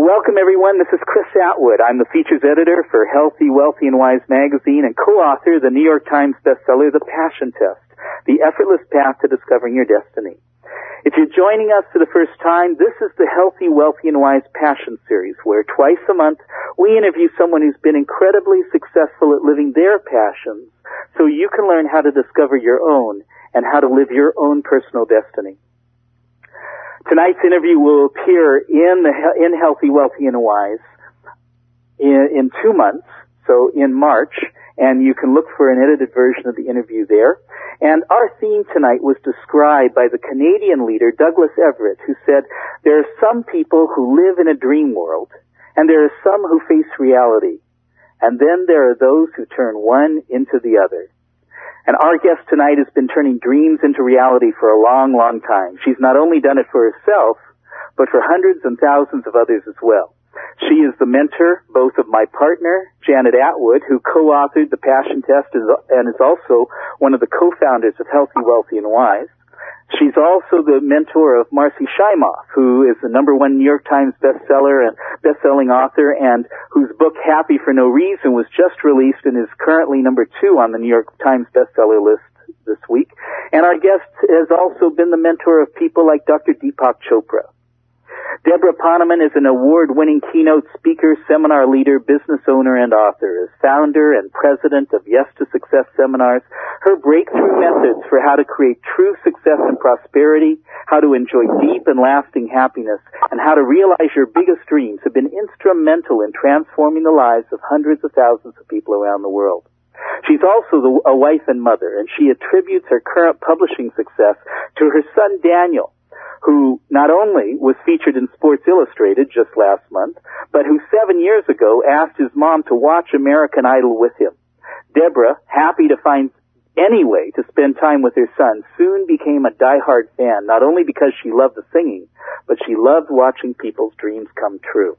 welcome everyone. This is Chris Atwood. I'm the features editor for Healthy, Wealthy, and Wise magazine and co-author of the New York Times bestseller, The Passion Test, The Effortless Path to Discovering Your Destiny. If you're joining us for the first time, this is the Healthy, Wealthy, and Wise Passion Series, where twice a month we interview someone who's been incredibly successful at living their passions so you can learn how to discover your own and how to live your own personal destiny. Tonight's interview will appear in Healthy, Wealthy, and Wise in 2 months, so in March, and you can look for an edited version of the interview there. And our theme tonight was described by the Canadian leader Douglas Everett, who said, there are some people who live in a dream world, and there are some who face reality, and then there are those who turn one into the other. And our guest tonight has been turning dreams into reality for a long, long time. She's not only done it for herself, but for hundreds and thousands of others as well. She is the mentor both of my partner, Janet Atwood, who co-authored The Passion Test and is also one of the co-founders of Healthy, Wealthy, and Wise. She's also the mentor of Marcy Shimoff, who is the #1 New York Times bestseller and best-selling author, and whose book Happy for No Reason was just released and is currently #2 on the New York Times bestseller list this week. And our guest has also been the mentor of people like Dr. Deepak Chopra. Deborah Poneman is an award-winning keynote speaker, seminar leader, business owner, and author. As founder and president of Yes to Success seminars, her breakthrough methods for how to create true success and prosperity, how to enjoy deep and lasting happiness, and how to realize your biggest dreams have been instrumental in transforming the lives of hundreds of thousands of people around the world. She's also a wife and mother, and she attributes her current publishing success to her son Daniel, who not only was featured in Sports Illustrated just last month, but who 7 years ago asked his mom to watch American Idol with him. Deborah, happy to find any way to spend time with her son, soon became a diehard fan, not only because she loved the singing, but she loved watching people's dreams come true.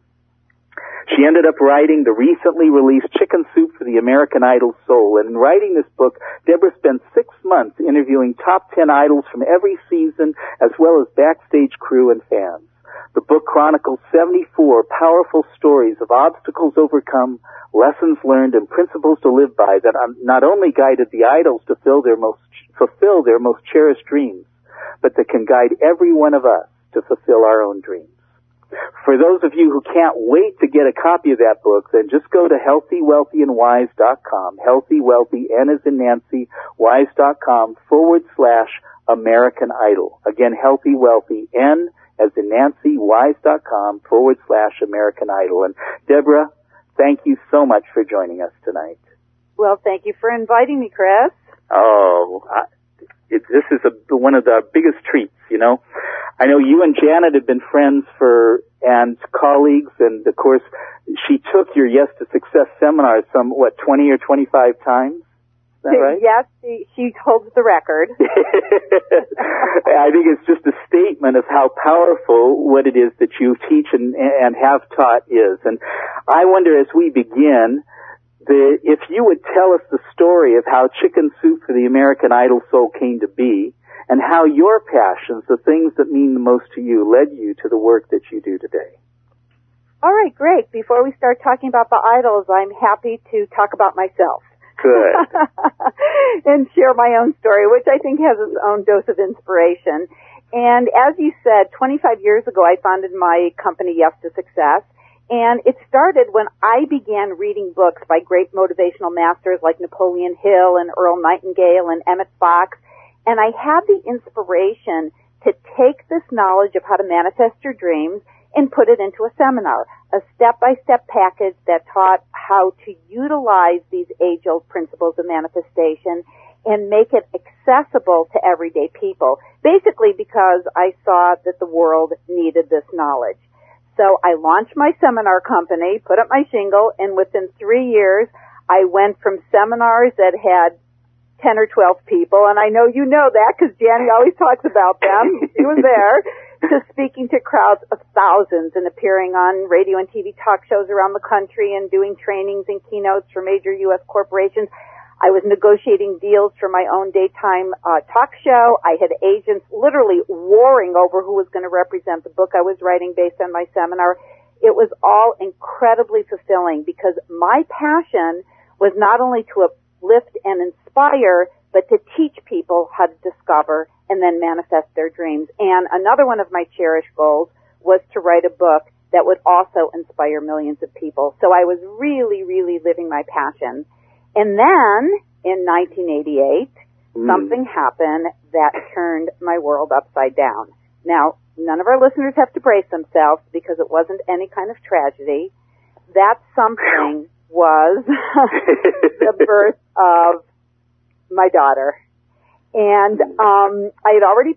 She ended up writing the recently released Chicken Soup for the American Idol Soul, and in writing this book, Deborah spent 6 months interviewing top 10 idols from every season, as well as backstage crew and fans. The book chronicles 74 powerful stories of obstacles overcome, lessons learned, and principles to live by that not only guided the idols to fulfill their most cherished dreams, but that can guide every one of us to fulfill our own dreams. For those of you who can't wait to get a copy of that book, then just go to healthywealthyandwise.com, healthy, wealthy, N as in Nancy, wise.com /American Idol. Again, healthy, wealthy, N as in Nancy, wise.com /American Idol. And Deborah, thank you so much for joining us tonight. Well, thank you for inviting me, Chris. This is one of the biggest treats, you know. I know you and Janet have been friends and colleagues, and of course, she took your Yes to Success seminars 20 or 25 times? Is that right? Yes, she holds the record. I think it's just a statement of how powerful what it is that you teach and have taught is. And I wonder, as we begin, if you would tell us the story of how Chicken Soup for the American Idol Soul came to be, and how your passions, the things that mean the most to you, led you to the work that you do today. All right, great. Before we start talking about the idols, I'm happy to talk about myself. Good. And share my own story, which I think has its own dose of inspiration. And as you said, 25 years ago, I founded my company, Yes to Success. And it started when I began reading books by great motivational masters like Napoleon Hill and Earl Nightingale and Emmett Fox. And I had the inspiration to take this knowledge of how to manifest your dreams and put it into a seminar, a step-by-step package that taught how to utilize these age-old principles of manifestation and make it accessible to everyday people, basically because I saw that the world needed this knowledge. So I launched my seminar company, put up my shingle, and within 3 years, I went from seminars that had 10 or 12 people, and I know you know that because Janny always talks about them. She was there, to speaking to crowds of thousands and appearing on radio and TV talk shows around the country and doing trainings and keynotes for major U.S. corporations. I was negotiating deals for my own daytime talk show. I had agents literally warring over who was going to represent the book I was writing based on my seminar. it was all incredibly fulfilling because my passion was not only to uplift and inspire, but to teach people how to discover and then manifest their dreams. And another one of my cherished goals was to write a book that would also inspire millions of people. So I was really, really living my passion. And then in 1988, something happened that turned my world upside down. Now, none of our listeners have to brace themselves because it wasn't any kind of tragedy. That something was the birth of my daughter. And I had already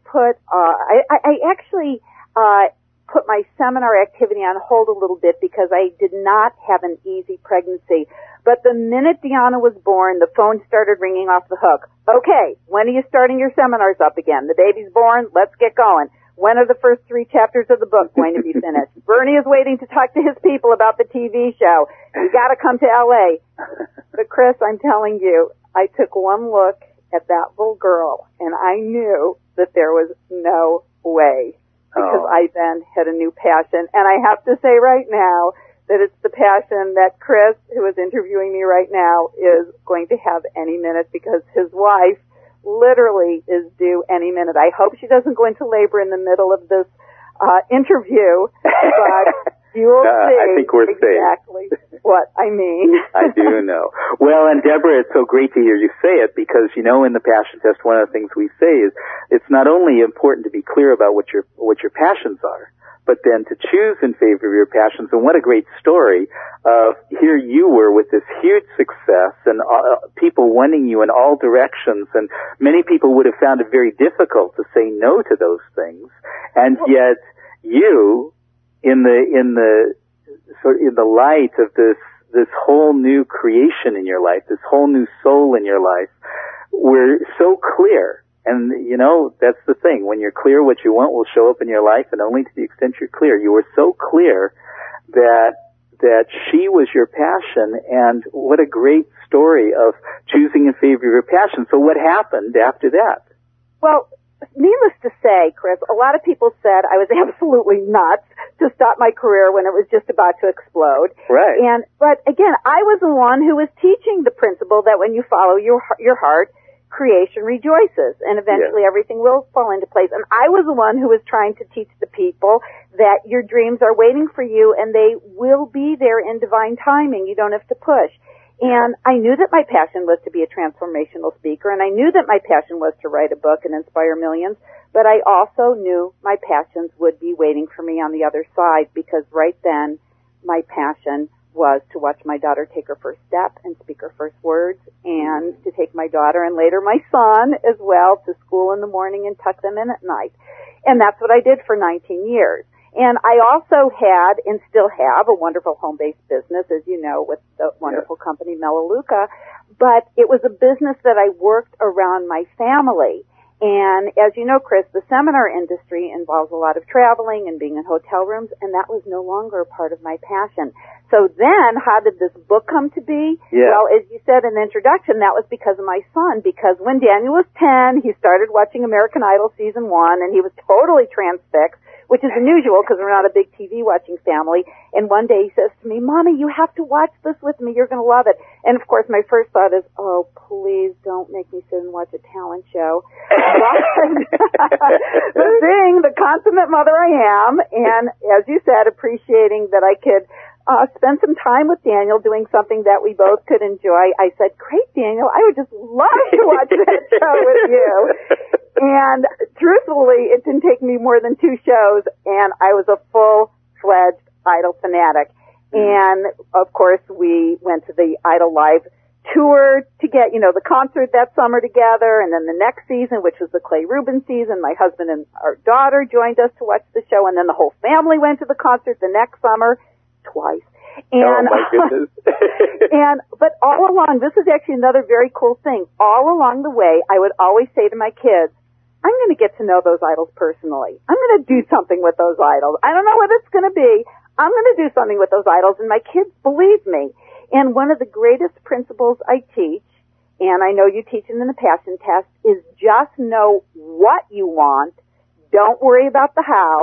I actually put my seminar activity on hold a little bit because I did not have an easy pregnancy. But the minute Deanna was born, the phone started ringing off the hook. Okay, when are you starting your seminars up again? The baby's born, let's get going. When are the first 3 chapters of the book going to be finished? Bernie is waiting to talk to his people about the TV show. You gotta come to LA. But Chris, I'm telling you, I took one look at that little girl and I knew that there was no way. Because I then had a new passion. And I have to say right now that it's the passion that Chris, who is interviewing me right now, is going to have any minute because his wife literally is due any minute. I hope she doesn't go into labor in the middle of this interview, but you will see I think we're exactly what I mean. I do know. Well, and Deborah, it's so great to hear you say it because, you know, in the Passion Test, one of the things we say is it's not only important to be clear about what your passions are, but then to choose in favor of your passions. And what a great story of here you were with this huge success and people wanting you in all directions. And many people would have found it very difficult to say no to those things. And yet you, in the light of this whole new creation in your life, this whole new soul in your life, were so clear. And, you know, that's the thing. When you're clear, what you want will show up in your life, and only to the extent you're clear. You were so clear that she was your passion, and what a great story of choosing in favor of your passion. So what happened after that? Well, needless to say, Chris, a lot of people said I was absolutely nuts to stop my career when it was just about to explode. Right. But again, I was the one who was teaching the principle that when you follow your heart, creation rejoices, and eventually everything will fall into place. And I was the one who was trying to teach the people that your dreams are waiting for you, and they will be there in divine timing. You don't have to push. And I knew that my passion was to be a transformational speaker, and I knew that my passion was to write a book and inspire millions, but I also knew my passions would be waiting for me on the other side, because right then, my passion was to watch my daughter take her first step and speak her first words, and to take my daughter and later my son as well to school in the morning and tuck them in at night. And that's what I did for 19 years. And I also had, and still have, a wonderful home-based business, as you know, with the wonderful company Melaleuca. But it was a business that I worked around my family. And as you know, Chris, the seminar industry involves a lot of traveling and being in hotel rooms, and that was no longer a part of my passion. So then, how did this book come to be? Yeah. Well, as you said in the introduction, that was because of my son, because when Daniel was 10, he started watching American Idol Season 1, and he was totally transfixed, which is unusual because we're not a big TV watching family. And one day he says to me, "Mommy, you have to watch this with me. You're going to love it." And of course, my first thought is, "Oh, please don't make me sit and watch a talent show." But being the consummate mother I am, and as you said, appreciating that I could spend some time with Daniel doing something that we both could enjoy, I said, "Great, Daniel, I would just love to watch that show with you." And truthfully, it didn't take me more than 2 shows, and I was a full-fledged Idol fanatic. And, of course, we went to the Idol Live tour to get, the concert that summer together, and then the next season, which was the Clay Rubin season, my husband and our daughter joined us to watch the show, and then the whole family went to the concert the next summer, twice. And, oh, my goodness. But all along, this is actually another very cool thing. All along the way, I would always say to my kids, I'm going to get to know those idols personally. I'm going to do something with those idols. I don't know what it's going to be. I'm going to do something with those idols, and my kids believe me. And one of the greatest principles I teach, and I know you teach it in the Passion Test, is just know what you want. Don't worry about the how.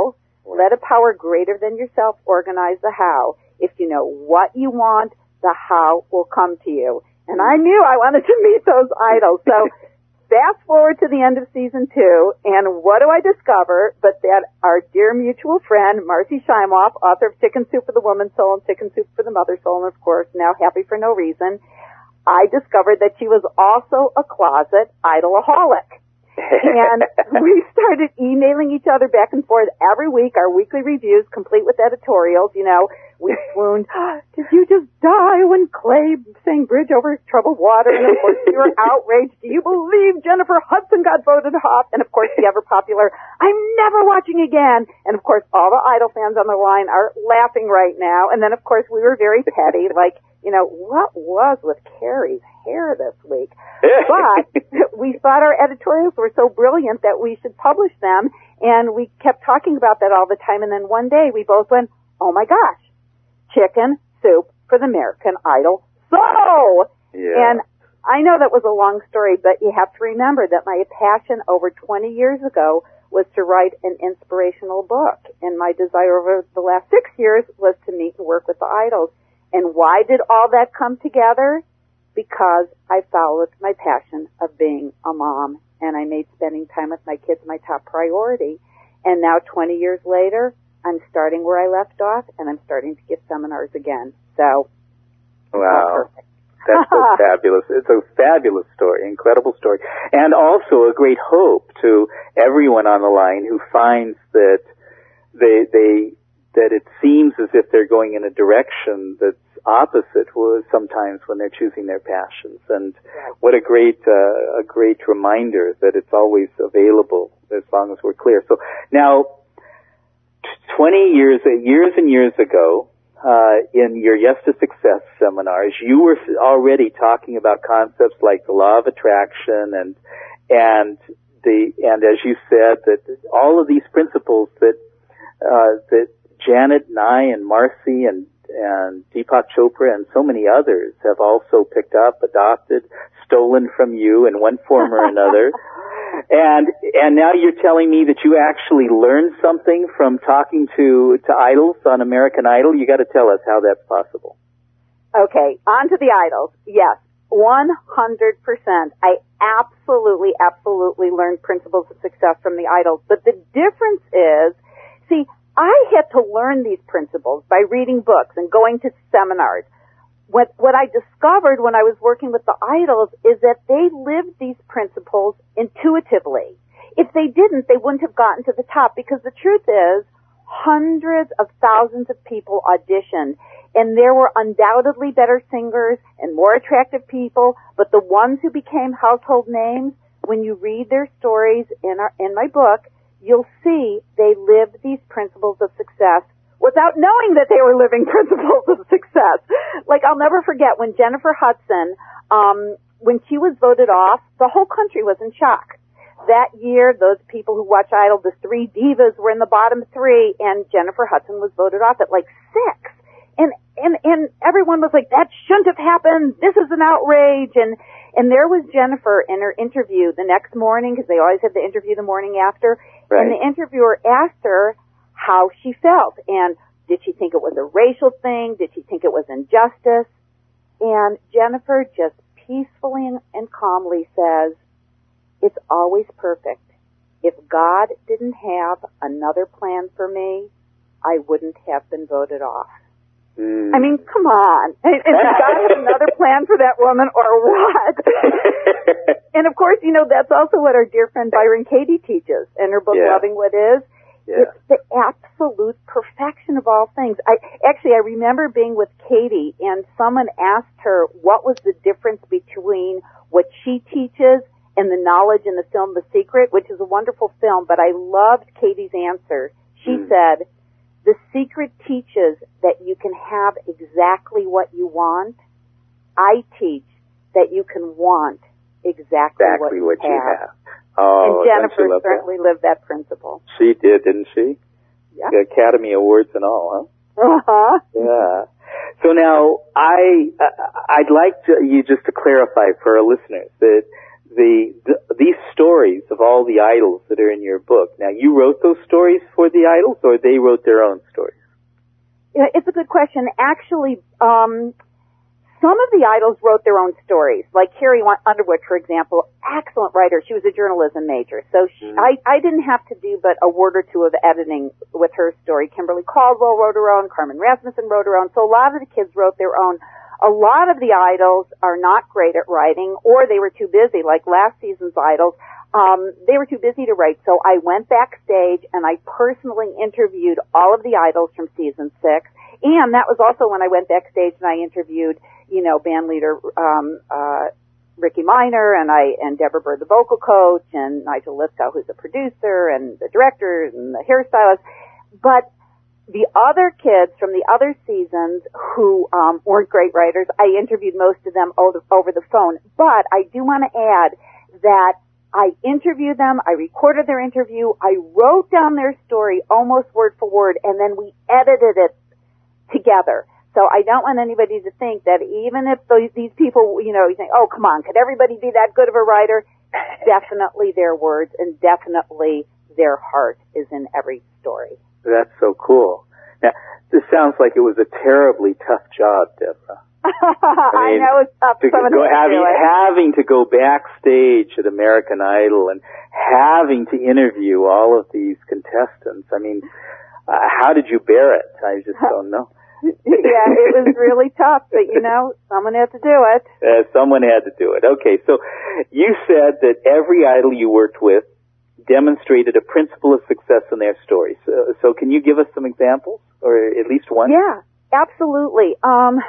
Let a power greater than yourself organize the how. If you know what you want, the how will come to you. And I knew I wanted to meet those idols. So fast forward to the end of season 2, and what do I discover but that our dear mutual friend, Marcy Shimoff, author of Chicken Soup for the Woman's Soul and Chicken Soup for the Mother's Soul, and of course now Happy for No Reason, I discovered that she was also a closet idolaholic. And we started emailing each other back and forth every week, our weekly reviews, complete with editorials. You know, we swooned, did you just die when Clay sang Bridge Over Troubled Water? And of course we were outraged. Do you believe Jennifer Hudson got voted off? And of course the ever popular, I'm never watching again. And of course all the Idol fans on the line are laughing right now. And then of course we were very petty, like, you know, what was with Carrie's hair this week? But we thought our editorials were so brilliant that we should publish them, and we kept talking about that all the time. And then one day we both went, oh my gosh, Chicken Soup for the American Idol. So, and I know that was a long story, but you have to remember that my passion over 20 years ago was to write an inspirational book, and my desire over the last 6 years was to meet and work with the idols. And why did all that come together? Because I followed my passion of being a mom, and I made spending time with my kids my top priority. And now 20 years later, I'm starting where I left off, and I'm starting to give seminars again. So, wow. That's so fabulous. It's a fabulous story, incredible story. And also a great hope to everyone on the line who finds that that it seems as if they're going in a direction that's opposite sometimes when they're choosing their passions. And what a great reminder that it's always available as long as we're clear. So now, 20 years and years ago, in your Yes to Success seminars, you were already talking about concepts like the law of attraction and as you said, that all of these principles that Janet and I and Marcy and Deepak Chopra and so many others have also picked up, adopted, stolen from you in one form or another. And now you're telling me that you actually learned something from talking to idols on American Idol. You got to tell us how that's possible. Okay, on to the idols. Yes, 100%. I absolutely learned principles of success from the idols. But the difference is, see, I had to learn these principles by reading books and going to seminars. What I discovered when I was working with the idols is that they lived these principles intuitively. If they didn't, they wouldn't have gotten to the top, because the truth is, hundreds of thousands of people auditioned, and there were undoubtedly better singers and more attractive people, but the ones who became household names, when you read their stories in my book, you'll see they lived these principles of success without knowing that they were living principles of success. Like, I'll never forget when Jennifer Hudson, when she was voted off, the whole country was in shock. That year, those people who watch Idol, the 3 divas were in the bottom 3, and Jennifer Hudson was voted off at like 6. And everyone was like, that shouldn't have happened. This is an outrage. And there was Jennifer in her interview the next morning, because they always have the interview the morning after. Right. And the interviewer asked her how she felt. And did she think it was a racial thing? Did she think it was injustice? And Jennifer just peacefully and calmly says, it's always perfect. If God didn't have another plan for me, I wouldn't have been voted off. I mean, come on. Does God have another plan for that woman or what? And of course, you know, that's also what our dear friend Byron Katie teaches in her book, Loving What Is. Yeah. It's the absolute perfection of all things. I remember being with Katie, and someone asked her what was the difference between what she teaches and the knowledge in the film The Secret, which is a wonderful film, but I loved Katie's answer. She said, The Secret teaches that you can have exactly what you want. I teach that you can want exactly what you have. Oh, and Jennifer certainly lived that principle. She did, didn't she? Yeah. The Academy Awards and all, huh? Uh-huh. Yeah. So now, I'd like you just to clarify for our listeners that these stories of all the idols that are in your book. Now, you wrote those stories for the idols, or they wrote their own stories? Yeah, it's a good question. Actually, some of the idols wrote their own stories. Like Carrie Underwood, for example, excellent writer. She was a journalism major, so I didn't have to do but a word or two of editing with her story. Kimberly Caldwell wrote her own. Carmen Rasmussen wrote her own. So a lot of the kids wrote their own. A lot of the idols are not great at writing, or they were too busy, like last season's idols. They were too busy to write, so I went backstage and I personally interviewed all of the idols from season 6. And that was also when I went backstage and I interviewed, band leader, Ricky Minor and Deborah Bird, the vocal coach, and Nigel Lithgow, who's the producer, and the director, and the hairstylist. But the other kids from the other seasons who weren't great writers, I interviewed most of them over the phone. But I do want to add that I interviewed them, I recorded their interview, I wrote down their story almost word for word, and then we edited it together. So I don't want anybody to think that even if these people, you think, oh, come on, could everybody be that good of a writer? Definitely their words and definitely their heart is in every story. That's so cool. Now, this sounds like it was a terribly tough job, Deborah. I know it's tough. Having to go backstage at American Idol and having to interview all of these contestants. I mean, how did you bear it? I just don't know. Yeah, it was really tough, but someone had to do it. Someone had to do it. Okay, so you said that every idol you worked with demonstrated a principle of success in their stories. So can you give us some examples, or at least one? Yeah, absolutely.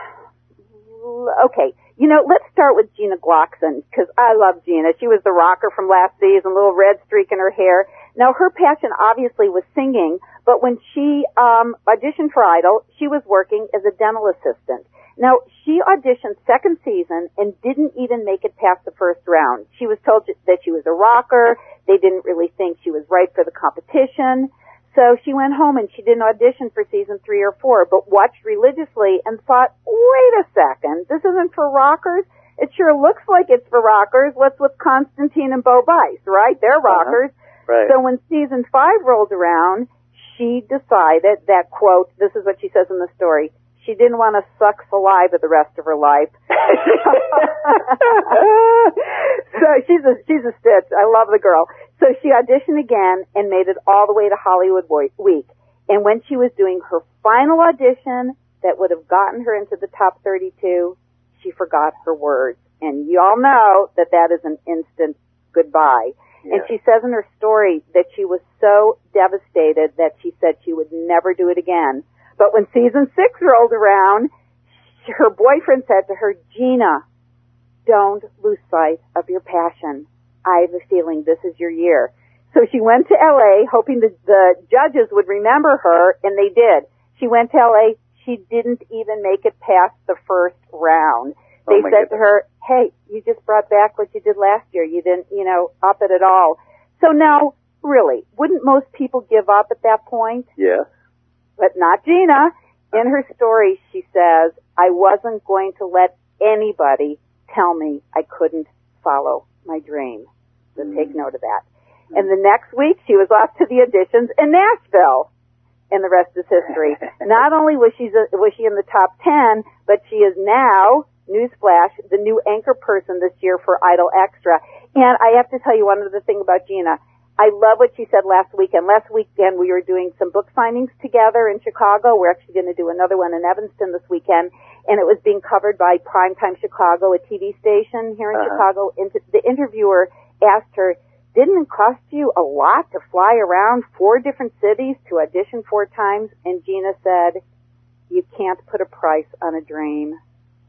Okay, let's start with Gina Glockson, because I love Gina. She was the rocker from last season, little red streak in her hair. Now, her passion obviously was singing, but when she auditioned for Idol, she was working as a dental assistant. Now, she auditioned second season and didn't even make it past the first round. She was told that she was a rocker. They didn't really think she was right for the competition. So she went home and she didn't audition for season 3 or 4, but watched religiously and thought, wait a second, this isn't for rockers? It sure looks like it's for rockers. What's with Constantine and Bo Bice, right? They're rockers. Right. So when season 5 rolled around, she decided that, quote, this is what she says in the story, she didn't want to suck saliva the rest of her life. So she's a stitch. I love the girl. So she auditioned again and made it all the way to Hollywood Week. And when she was doing her final audition that would have gotten her into the top 32, she forgot her words. And you all know that is an instant goodbye. Yeah. And she says in her story that she was so devastated that she said she would never do it again. But when season 6 rolled around, her boyfriend said to her, Gina, don't lose sight of your passion. I have a feeling this is your year. So she went to L.A. hoping the judges would remember her, and they did. She went to L.A. She didn't even make it past the first round. They said to her, hey, you just brought back what you did last year. You didn't, up it at all. So now, really, wouldn't most people give up at that point? Yeah. But not Gina. In her story, she says, I wasn't going to let anybody tell me I couldn't follow my dream. So take note of that. And the next week, she was off to the auditions in Nashville. And the rest is history. Not only was she in the top 10, but she is now, newsflash, the new anchor person this year for Idol Extra. And I have to tell you one other thing about Gina. I love what she said last weekend. Last weekend we were doing some book signings together in Chicago. We're actually going to do another one in Evanston this weekend. And it was being covered by Primetime Chicago, a TV station here in Chicago. And the interviewer asked her, didn't it cost you a lot to fly around 4 different cities to audition 4 times? And Gina said, you can't put a price on a dream.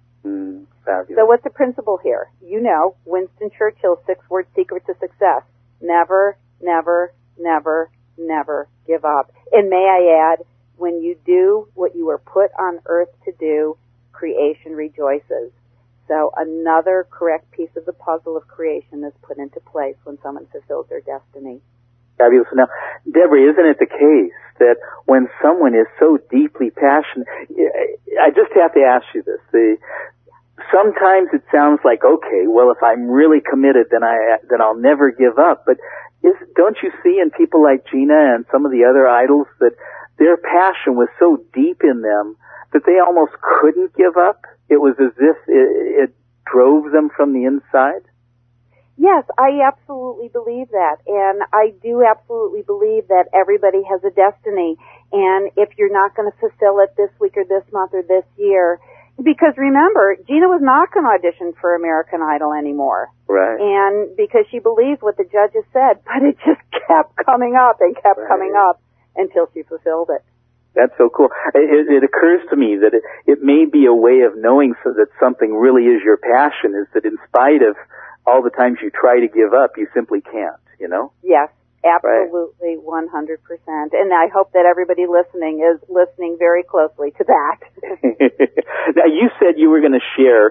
So what's the principle here? Winston Churchill's 6-word secret to success. Never, never, never, never give up. And may I add, when you do what you were put on earth to do, creation rejoices. So another correct piece of the puzzle of creation is put into place when someone fulfills their destiny. Fabulous. Now, Deborah, isn't it the case that when someone is so deeply passionate, I just have to ask you this, sometimes it sounds like, okay, well, if I'm really committed, then I'll never give up. But don't you see in people like Gina and some of the other idols that their passion was so deep in them that they almost couldn't give up? It was as if it drove them from the inside? Yes, I absolutely believe that. And I do absolutely believe that everybody has a destiny. And if you're not going to fulfill it this week or this month or this year, because remember, Gina was not going to audition for American Idol anymore. Right. And because she believed what the judges said, but it just kept coming up and kept coming up until she fulfilled it. That's so cool. It occurs to me that it may be a way of knowing so that something really is your passion, is that in spite of all the times you try to give up, you simply can't, you know? Yes, absolutely, 100%. And I hope that everybody listening is listening very closely to that. Now, you said you were going to share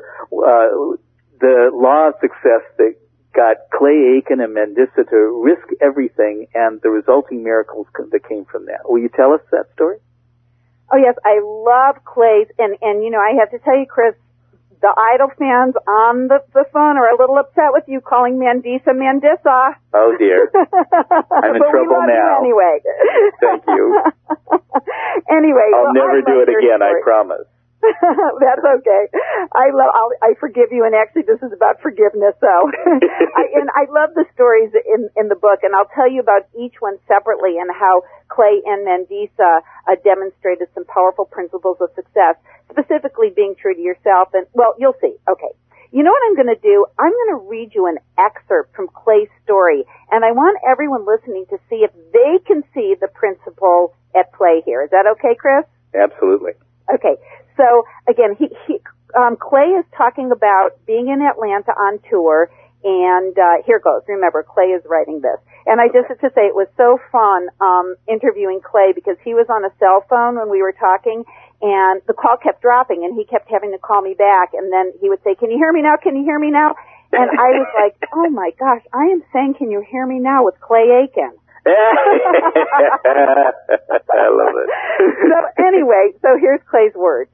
the law of success that got Clay Aiken and Mandisa to risk everything and the resulting miracles that came from that. Will you tell us that story? Oh, yes, I love Clay's, and you know, I have to tell you, Chris, the Idol fans on the phone are a little upset with you calling Mandisa Mandisa. Oh, dear. I'm in trouble now. Anyway. Thank you. Anyway. I'll never do it again, I promise. That's okay. I forgive you, and actually this is about forgiveness, so. I love the stories in the book, and I'll tell you about each one separately and how Clay and Mandisa demonstrated some powerful principles of success, specifically being true to yourself, and, well, you'll see. Okay. You know what I'm going to do? I'm going to read you an excerpt from Clay's story, and I want everyone listening to see if they can see the principle at play here. Is that okay, Chris? Absolutely. Okay. So again, Clay is talking about being in Atlanta on tour, and here goes. Remember, Clay is writing this, and I just have to say it was so fun interviewing Clay because he was on a cell phone when we were talking, and the call kept dropping, and he kept having to call me back, and then he would say, "Can you hear me now? Can you hear me now?" And I was like, "Oh my gosh, I am saying, can you hear me now?" with Clay Aiken. I love it. So anyway, so here's Clay's words.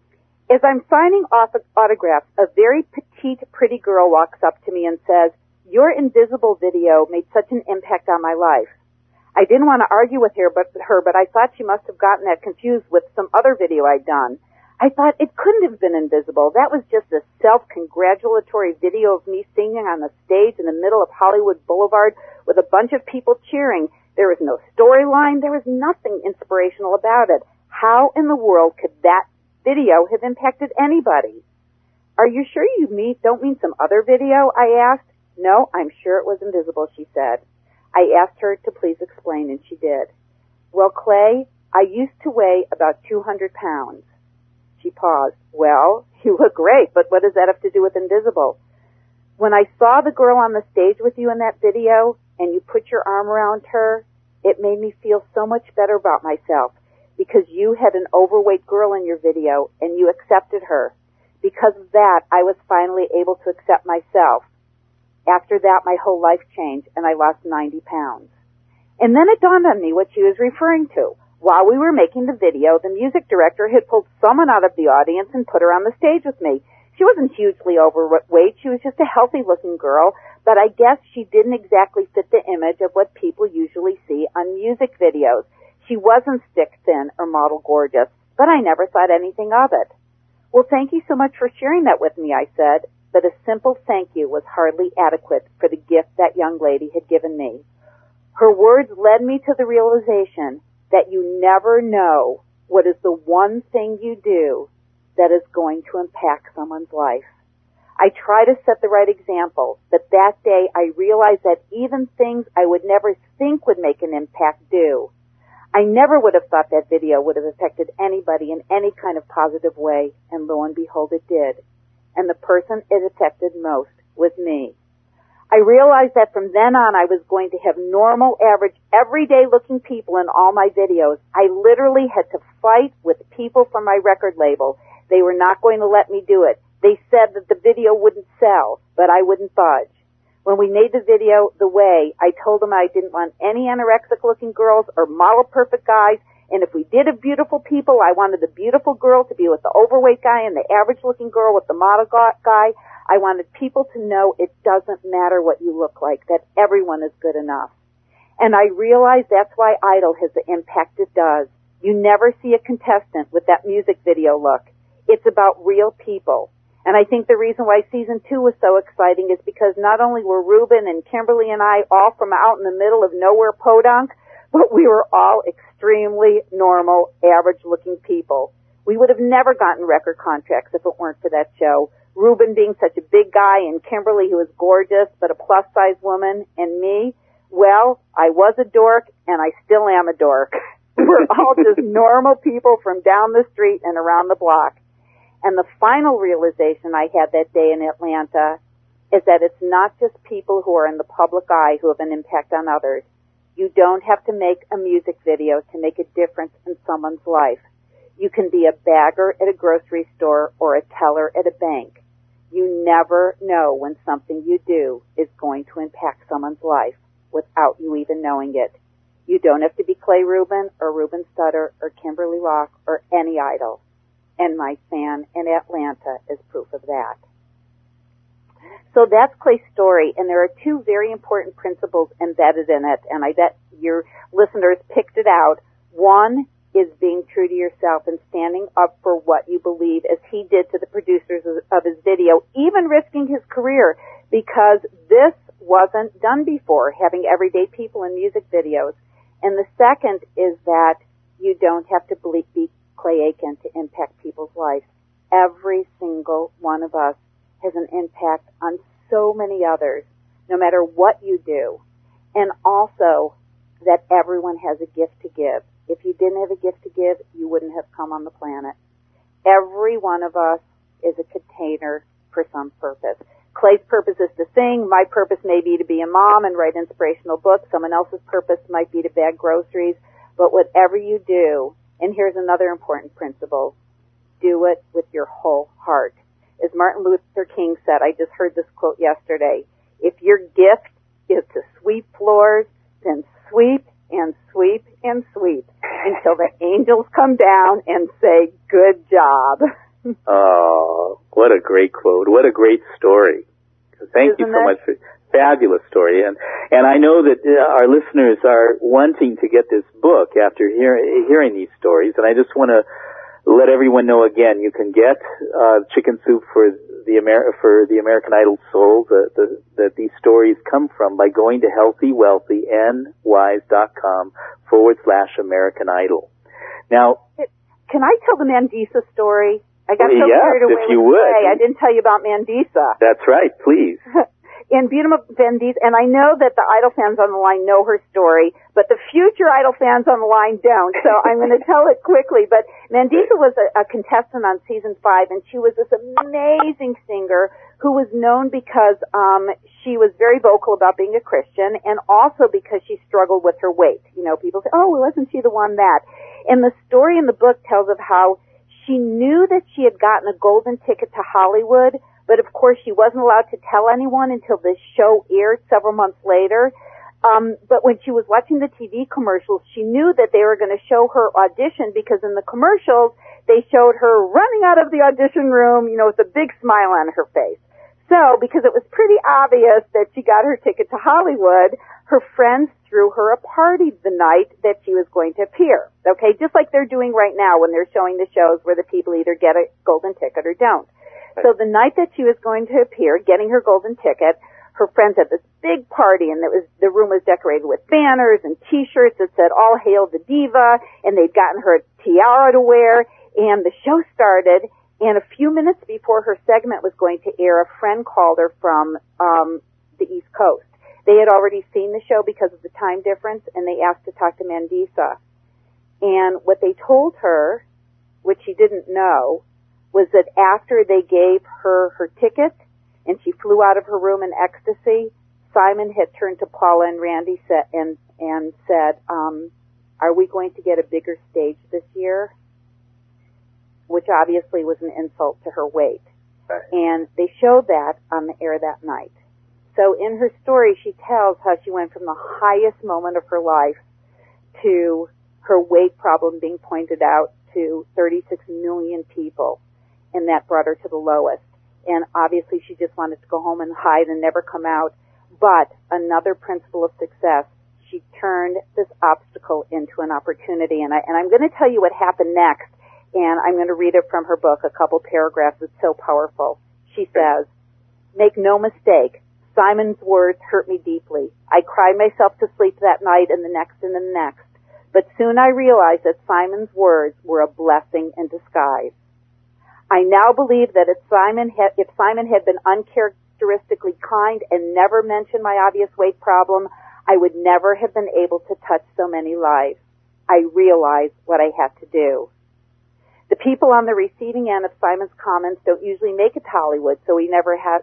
As I'm signing autographs, a very petite, pretty girl walks up to me and says, "Your Invisible video made such an impact on my life." I didn't want to argue with her, but I thought she must have gotten that confused with some other video I'd done. I thought it couldn't have been Invisible. That was just a self-congratulatory video of me singing on the stage in the middle of Hollywood Boulevard with a bunch of people cheering. There was no storyline. There was nothing inspirational about it. How in the world could that video have impacted anybody? Are you sure you don't mean some other video? I asked. No, I'm sure it was Invisible, she said. I asked her to please explain, and she did. Well, Clay, I used to weigh about 200 pounds. She paused. Well, you look great, but what does that have to do with Invisible? When I saw the girl on the stage with you in that video, and you put your arm around her, it made me feel so much better about myself. Because you had an overweight girl in your video, and you accepted her. Because of that, I was finally able to accept myself. After that, my whole life changed, and I lost 90 pounds. And then it dawned on me what she was referring to. While we were making the video, the music director had pulled someone out of the audience and put her on the stage with me. She wasn't hugely overweight. She was just a healthy-looking girl, but I guess she didn't exactly fit the image of what people usually see on music videos. She wasn't stick thin or model gorgeous, but I never thought anything of it. Well, thank you so much for sharing that with me, I said, but a simple thank you was hardly adequate for the gift that young lady had given me. Her words led me to the realization that you never know what is the one thing you do that is going to impact someone's life. I try to set the right example, but that day I realized that even things I would never think would make an impact do. I never would have thought that video would have affected anybody in any kind of positive way, and lo and behold, it did. And the person it affected most was me. I realized that from then on I was going to have normal, average, everyday-looking people in all my videos. I literally had to fight with people from my record label. They were not going to let me do it. They said that the video wouldn't sell, but I wouldn't budge. When we made the video The Way, I told them I didn't want any anorexic-looking girls or model-perfect guys, And if we did have beautiful people, I wanted the beautiful girl to be with the overweight guy and the average-looking girl with the model guy. I wanted people to know it doesn't matter what you look like, that everyone is good enough. And I realized that's why Idol has the impact it does. You never see a contestant with that music video look. It's about real people. And I think the reason why season 2 was so exciting is because not only were Ruben and Kimberly and I all from out in the middle of nowhere podunk, but we were all extremely normal, average-looking people. We would have never gotten record contracts if it weren't for that show. Ruben being such a big guy and Kimberly, who was gorgeous but a plus-size woman, and me, well, I was a dork and I still am a dork. We're all just normal people from down the street and around the block. And the final realization I had that day in Atlanta is that it's not just people who are in the public eye who have an impact on others. You don't have to make a music video to make a difference in someone's life. You can be a bagger at a grocery store or a teller at a bank. You never know when something you do is going to impact someone's life without you even knowing it. You don't have to be Clay Ruben or Ruben Studdard or Kimberly Rock or any idol. And my fan in Atlanta is proof of that. So that's Clay's story, and there are two very important principles embedded in it, and I bet your listeners picked it out. One is being true to yourself and standing up for what you believe, as he did to the producers of his video, even risking his career, because this wasn't done before, having everyday people in music videos. And the second is that you don't have to be Clay Aiken to impact people's lives. Every single one of us has an impact on so many others, no matter what you do. And also that everyone has a gift to give. If you didn't have a gift to give, you wouldn't have come on the planet. Every one of us is a container for some purpose. Clay's purpose is to sing. My purpose may be to be a mom and write inspirational books. Someone else's purpose might be to bag groceries. But whatever you do, and here's another important principle, do it with your whole heart. As Martin Luther King said, I just heard this quote yesterday, if your gift is to sweep floors, then sweep and sweep and sweep until the angels come down and say, good job. Oh, what a great quote. What a great story. Thank you so much for fabulous story. And I know that our listeners are wanting to get this book after hearing these stories. And I just want to let everyone know again, you can get Chicken Soup for the American Idol Soul that these stories come from by going to healthywwealthynwise.com/American Idol. Now, can I tell the Mandisa story? I got so carried away if you would. I didn't tell you about Mandisa. That's right, please. In Beautiful Mandisa, and I know that the Idol fans on the line know her story, but the future Idol fans on the line don't, so I'm going to tell it quickly. But Mandisa was a contestant on season 5, and she was this amazing singer who was known because she was very vocal about being a Christian, and also because she struggled with her weight. You know, people say, oh, wasn't she the one that? And the story in the book tells of how she knew that she had gotten a golden ticket to Hollywood, but of course she wasn't allowed to tell anyone until the show aired several months later. But when she was watching the TV commercials, she knew that they were going to show her audition, because in the commercials, they showed her running out of the audition room, you know, with a big smile on her face. So, because it was pretty obvious that she got her ticket to Hollywood, her friends threw her a party the night that she was going to appear. Okay, just like they're doing right now when they're showing the shows where the people either get a golden ticket or don't. So the night that she was going to appear, getting her golden ticket, her friends had this big party, and the room was decorated with banners and T-shirts that said "All Hail the Diva," and they'd gotten her a tiara to wear, and the show started. And a few minutes before her segment was going to air, a friend called her from the East Coast. They had already seen the show because of the time difference, and they asked to talk to Mandisa. And what they told her, which she didn't know, was that after they gave her her ticket and she flew out of her room in ecstasy, Simon had turned to Paula and Randy and said, are we going to get a bigger stage this year? Which obviously was an insult to her weight. Right. And they showed that on the air that night. So in her story, she tells how she went from the highest moment of her life to her weight problem being pointed out to 36 million people, and that brought her to the lowest. And obviously she just wanted to go home and hide and never come out. But another principle of success, she turned this obstacle into an opportunity. And I'm going to tell you what happened next, and I'm going to read it from her book, a couple paragraphs. It's so powerful. She says, "Make no mistake, Simon's words hurt me deeply. I cried myself to sleep that night and the next and the next. But soon I realized that Simon's words were a blessing in disguise. I now believe that if Simon had been uncharacteristically kind and never mentioned my obvious weight problem, I would never have been able to touch so many lives. I realized what I had to do." The people on the receiving end of Simon's comments don't usually make it to Hollywood, so he never has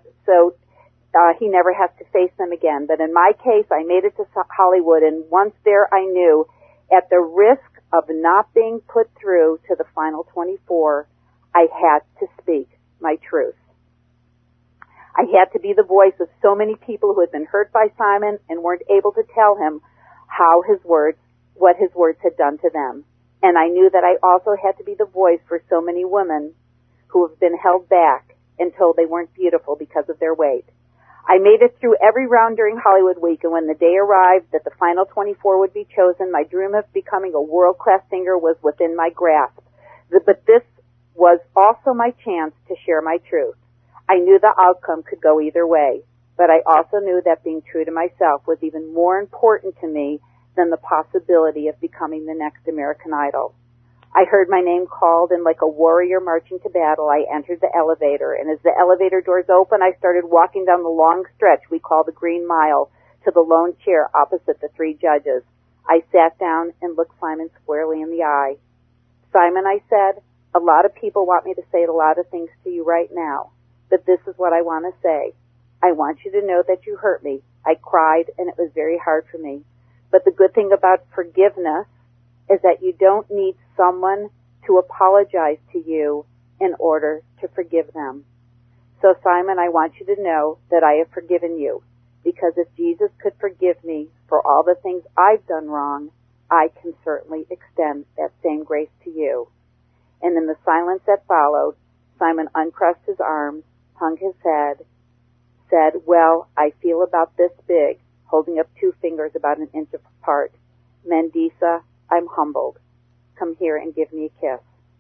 to face them again. But in my case, I made it to Hollywood, and once there, I knew, at the risk of not being put through to the final 24, I had to speak my truth. I had to be the voice of so many people who had been hurt by Simon and weren't able to tell him what his words had done to them. And I knew that I also had to be the voice for so many women who have been held back and told they weren't beautiful because of their weight. I made it through every round during Hollywood Week, and when the day arrived that the final 24 would be chosen, my dream of becoming a world-class singer was within my grasp. But this was also my chance to share my truth. I knew the outcome could go either way, but I also knew that being true to myself was even more important to me than the possibility of becoming the next American Idol. I heard my name called, and like a warrior marching to battle, I entered the elevator, and as the elevator doors opened, I started walking down the long stretch we call the Green Mile to the lone chair opposite the three judges. I sat down and looked Simon squarely in the eye. "Simon," I said, "a lot of people want me to say a lot of things to you right now, but this is what I want to say. I want you to know that you hurt me. I cried, and it was very hard for me. But the good thing about forgiveness is that you don't need someone to apologize to you in order to forgive them. So, Simon, I want you to know that I have forgiven you, because if Jesus could forgive me for all the things I've done wrong, I can certainly extend that same grace to you." And in the silence that followed, Simon uncrossed his arms, hung his head, said, "Well, I feel about this big," holding up two fingers about an inch apart. "Mandisa, I'm humbled. Come here and give me a kiss."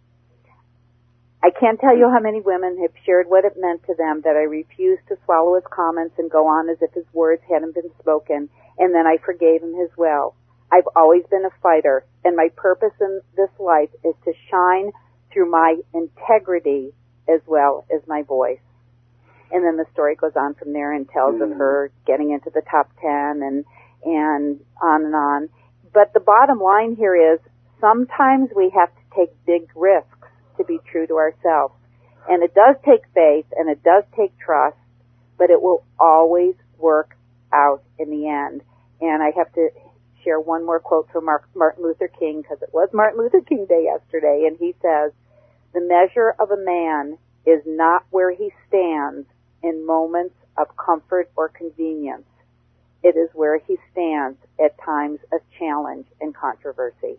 I can't tell you how many women have shared what it meant to them that I refused to swallow his comments and go on as if his words hadn't been spoken, and then I forgave him as well. I've always been a fighter, and my purpose in this life is to shine through my integrity as well as my voice. And then the story goes on from there and tells of her getting into the top 10 and on and on. But the bottom line here is sometimes we have to take big risks to be true to ourselves. And it does take faith and it does take trust, but it will always work out in the end. And I have to share one more quote from Martin Luther King, because it was Martin Luther King Day yesterday, and he says, "The measure of a man is not where he stands in moments of comfort or convenience. It is where he stands at times of challenge and controversy."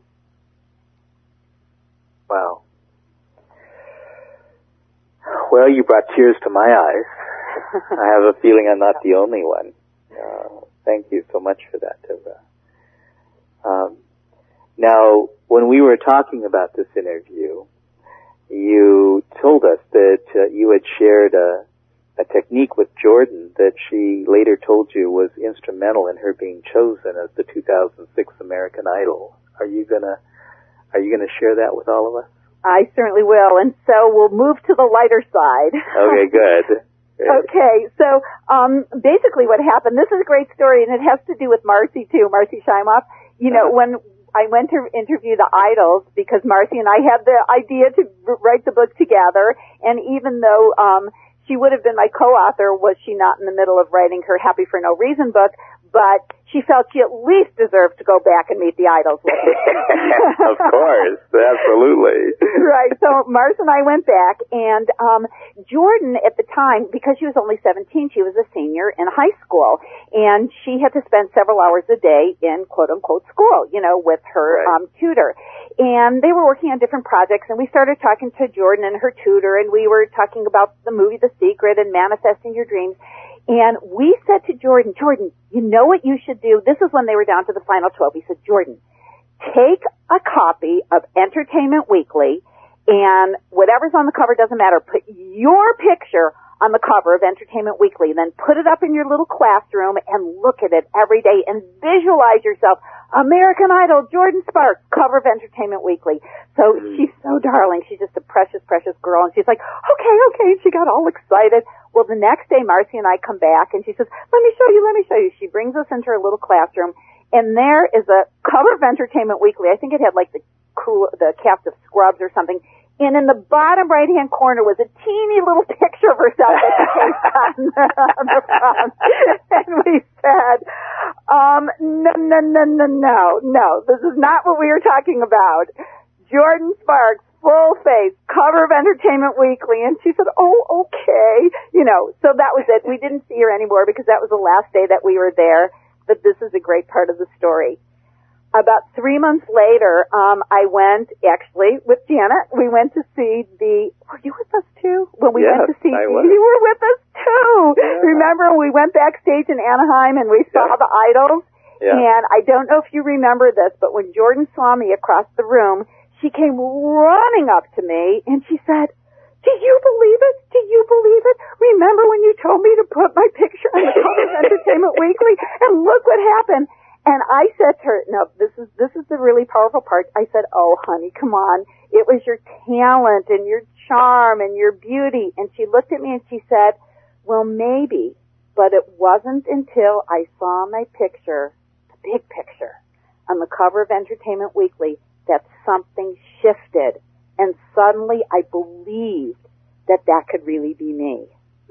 Wow. Well, you brought tears to my eyes. I have a feeling I'm not the only one. Thank you so much for that, Deborah. Now, when we were talking about this interview, you told us that you had shared a technique with Jordan that she later told you was instrumental in her being chosen as the 2006 American Idol. Are you gonna share that with all of us? I certainly will, and so we'll move to the lighter side. Okay, good. Okay, so basically what happened, this is a great story, and it has to do with Marcy, too, Marcy Shimoff. You know, when I went to interview the idols, because Marcy and I had the idea to write the book together, and even though she would have been my co-author, was she not in the middle of writing her Happy for No Reason book, but she felt she at least deserved to go back and meet the idols with her. Of course, absolutely. Right, so Marcia and I went back, and Jordan at the time, because she was only 17, she was a senior in high school, and she had to spend several hours a day in quote-unquote school, with her tutor. And they were working on different projects, and we started talking to Jordan and her tutor, and we were talking about the movie The Secret and manifesting your dreams. And we said to Jordan, you know what you should do? This is when they were down to the final 12. He said, Jordan, take a copy of Entertainment Weekly, and whatever's on the cover doesn't matter. Put your picture on the cover of Entertainment Weekly, then put it up in your little classroom and look at it every day and visualize yourself. American Idol, Jordan Sparks, cover of Entertainment Weekly. So she's so darling. She's just a precious, precious girl. And she's like, okay. She got all excited. Well, the next day, Marcy and I come back, and she says, let me show you. She brings us into her little classroom, and there is a cover of Entertainment Weekly. I think it had like the cast of Scrubs or something. And in the bottom right-hand corner was a teeny little picture of herself that she came on the front. And we said, no, this is not what we were talking about. Jordan Sparks, full face, cover of Entertainment Weekly. And she said, oh, okay. So that was it. We didn't see her anymore because that was the last day that we were there. But this is a great part of the story. About 3 months later, I went, actually, with Janet. We went to see were you with us too? When we went to see, you were with us too. Yeah. Remember when we went backstage in Anaheim and we saw the idols? Yeah. And I don't know if you remember this, but when Jordan saw me across the room, she came running up to me and she said, do you believe it? Do you believe it? Remember when you told me to put my picture on the cover of Entertainment Weekly? And look what happened. And I said to her, no, this is the really powerful part. I said, oh, honey, come on. It was your talent and your charm and your beauty. And she looked at me and she said, well, maybe, but it wasn't until I saw my picture, the big picture, on the cover of Entertainment Weekly that something shifted. And suddenly I believed that could really be me.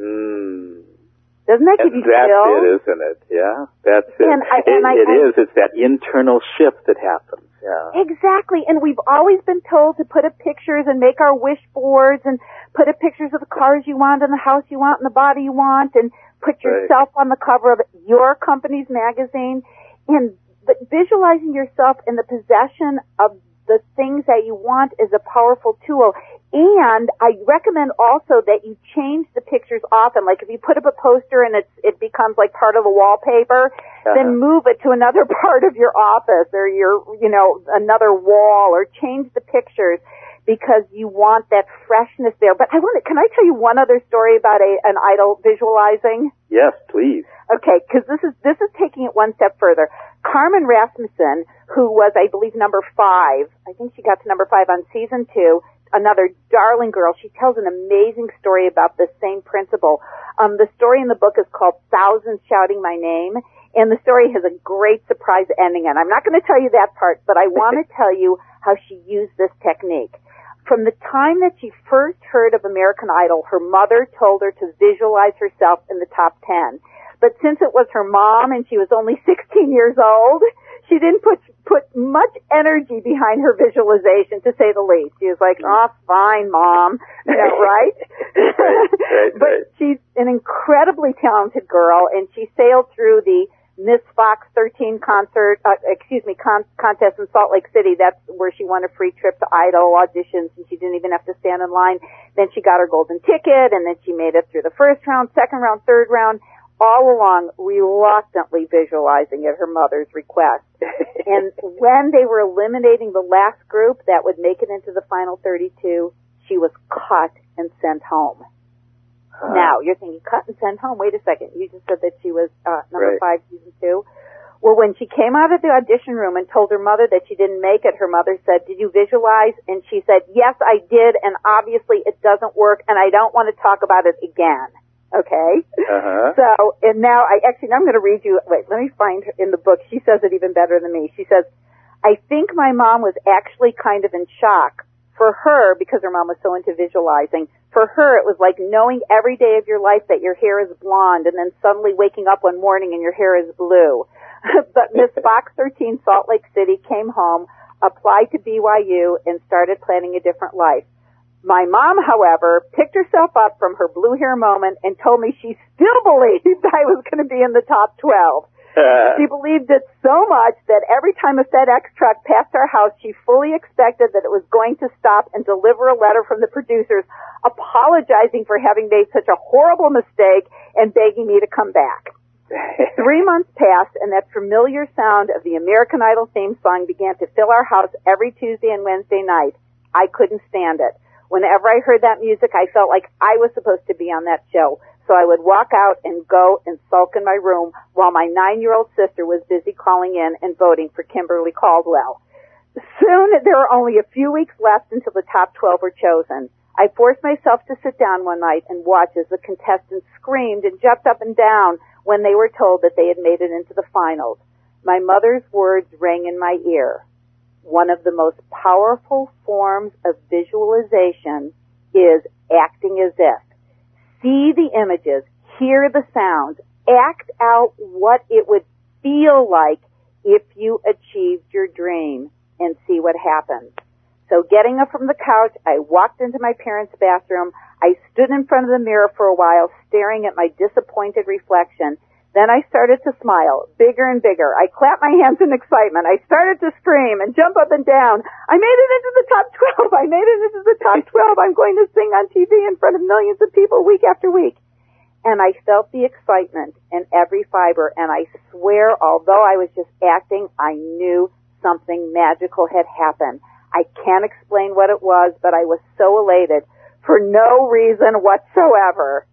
Doesn't that give you chills? That's it, isn't it? Yeah, that's it. It's that internal shift that happens. Yeah. Exactly. And we've always been told to put up pictures and make our wish boards and put up pictures of the cars you want and the house you want and the body you want and put yourself on the cover of your company's magazine. But visualizing yourself in the possession of the things that you want is a powerful tool. And I recommend also that you change the pictures often. Like if you put up a poster and it becomes like part of the wallpaper, then move it to another part of your office or another wall, or change the pictures because you want that freshness there. But can I tell you one other story about an idol visualizing? Yes, please. Okay, because this is taking it one step further. Carmen Rasmussen, who was, I believe, number 5, I think she got to number 5 on season 2, another darling girl. She tells an amazing story about the same principle. The story in the book is called Thousands Shouting My Name, and the story has a great surprise ending. And I'm not going to tell you that part, but I want to tell you how she used this technique. From the time that she first heard of American Idol, her mother told her to visualize herself in the top 10. But since it was her mom and she was only 16 years old, she didn't put much energy behind her visualization, to say the least. She was like, oh, fine, Mom. Right? But she's an incredibly talented girl, and she sailed through the Miss Fox 13 contest in Salt Lake City. That's where she won a free trip to Idol auditions, and she didn't even have to stand in line. Then she got her golden ticket, and then she made it through the first round, second round, third round, all along reluctantly visualizing at her mother's request. And when they were eliminating the last group that would make it into the final 32, she was cut and sent home. Now, you're thinking, cut and sent home? Wait a second. You just said that she was number 5, season 2. Well, when she came out of the audition room and told her mother that she didn't make it, her mother said, did you visualize? And she said, yes, I did, and obviously it doesn't work, and I don't want to talk about it again. Okay? So, and now I'm going to read you, wait, let me find her in the book. She says it even better than me. She says, I think my mom was actually kind of in shock. For her, because her mom was so into visualizing, for her it was like knowing every day of your life that your hair is blonde and then suddenly waking up one morning and your hair is blue. But Miss Fox 13, Salt Lake City, came home, applied to BYU, and started planning a different life. My mom, however, picked herself up from her blue hair moment and told me she still believed I was going to be in the top 12. She believed it so much that every time a FedEx truck passed our house, she fully expected that it was going to stop and deliver a letter from the producers apologizing for having made such a horrible mistake and begging me to come back. 3 months passed, and that familiar sound of the American Idol theme song began to fill our house every Tuesday and Wednesday night. I couldn't stand it. Whenever I heard that music, I felt like I was supposed to be on that show. So I would walk out and go and sulk in my room while my 9-year-old sister was busy calling in and voting for Kimberly Caldwell. Soon, there were only a few weeks left until the top 12 were chosen. I forced myself to sit down one night and watch as the contestants screamed and jumped up and down when they were told that they had made it into the finals. My mother's words rang in my ear. One of the most powerful forms of visualization is acting as if. See the images, hear the sounds, act out what it would feel like if you achieved your dream, and see what happens. So getting up from the couch, I walked into my parents' bathroom. I stood in front of the mirror for a while, staring at my disappointed reflection. Then I started to smile, bigger and bigger. I clapped my hands in excitement. I started to scream and jump up and down. I made it into the top 12. I made it into the top 12. I'm going to sing on TV in front of millions of people week after week. And I felt the excitement in every fiber, and I swear, although I was just acting, I knew something magical had happened. I can't explain what it was, but I was so elated for no reason whatsoever.